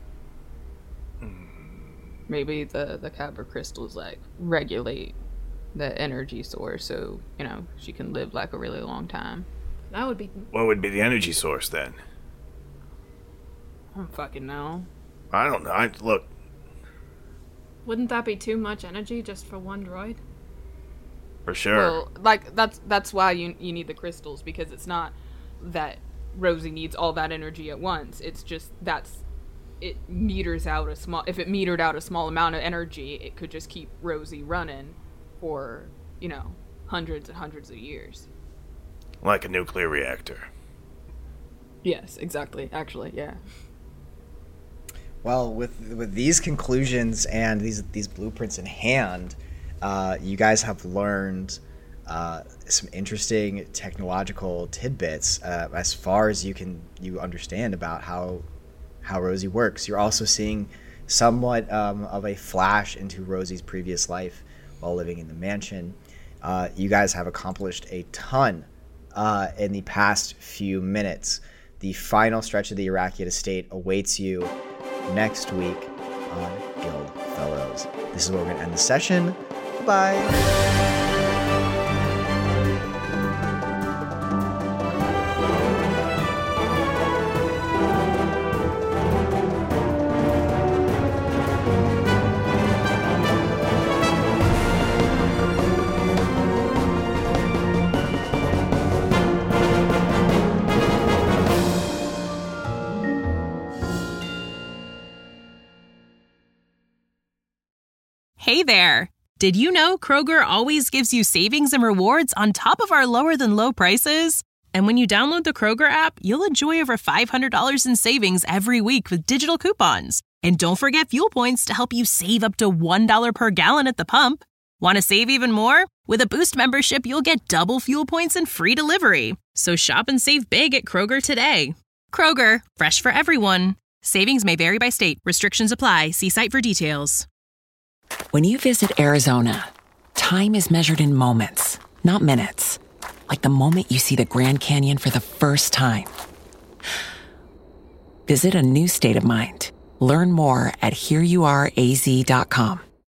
Maybe the the kyber crystals like regulate the energy source, so you know she can live like a really long time. That would be. What would be the energy source then? I don't fucking know. I don't know. I, look, Wouldn't that be too much energy just for one droid? for sure. Well, like that's that's why you you need the crystals, because it's not that Rosie needs all that energy at once. It's just that's it meters out a small. If it metered out a small amount of energy, it could just keep Rosie running for you know hundreds and hundreds of years. Like a nuclear reactor. Yes, exactly. Actually, yeah. Well, with with these conclusions and these these blueprints in hand, uh, you guys have learned uh, some interesting technological tidbits uh, as far as you can you understand about how how Rosie works. You're also seeing somewhat um, of a flash into Rosie's previous life while living in the mansion. Uh, you guys have accomplished a ton uh, in the past few minutes. The final stretch of the Iraqian estate awaits you next week on Guild Fellows. This is where we're going to end the session. Bye. Hey there! Did you know Kroger always gives you savings and rewards on top of our lower than low prices? And when you download the Kroger app, you'll enjoy over five hundred dollars in savings every week with digital coupons. And don't forget fuel points to help you save up to one dollar per gallon at the pump. Want to save even more? With a Boost membership, you'll get double fuel points and free delivery. So shop and save big at Kroger today. Kroger, fresh for everyone. Savings may vary by state. Restrictions apply. See site for details. When you visit Arizona, time is measured in moments, not minutes. Like the moment you see the Grand Canyon for the first time. Visit a new state of mind. Learn more at here you are a z dot com.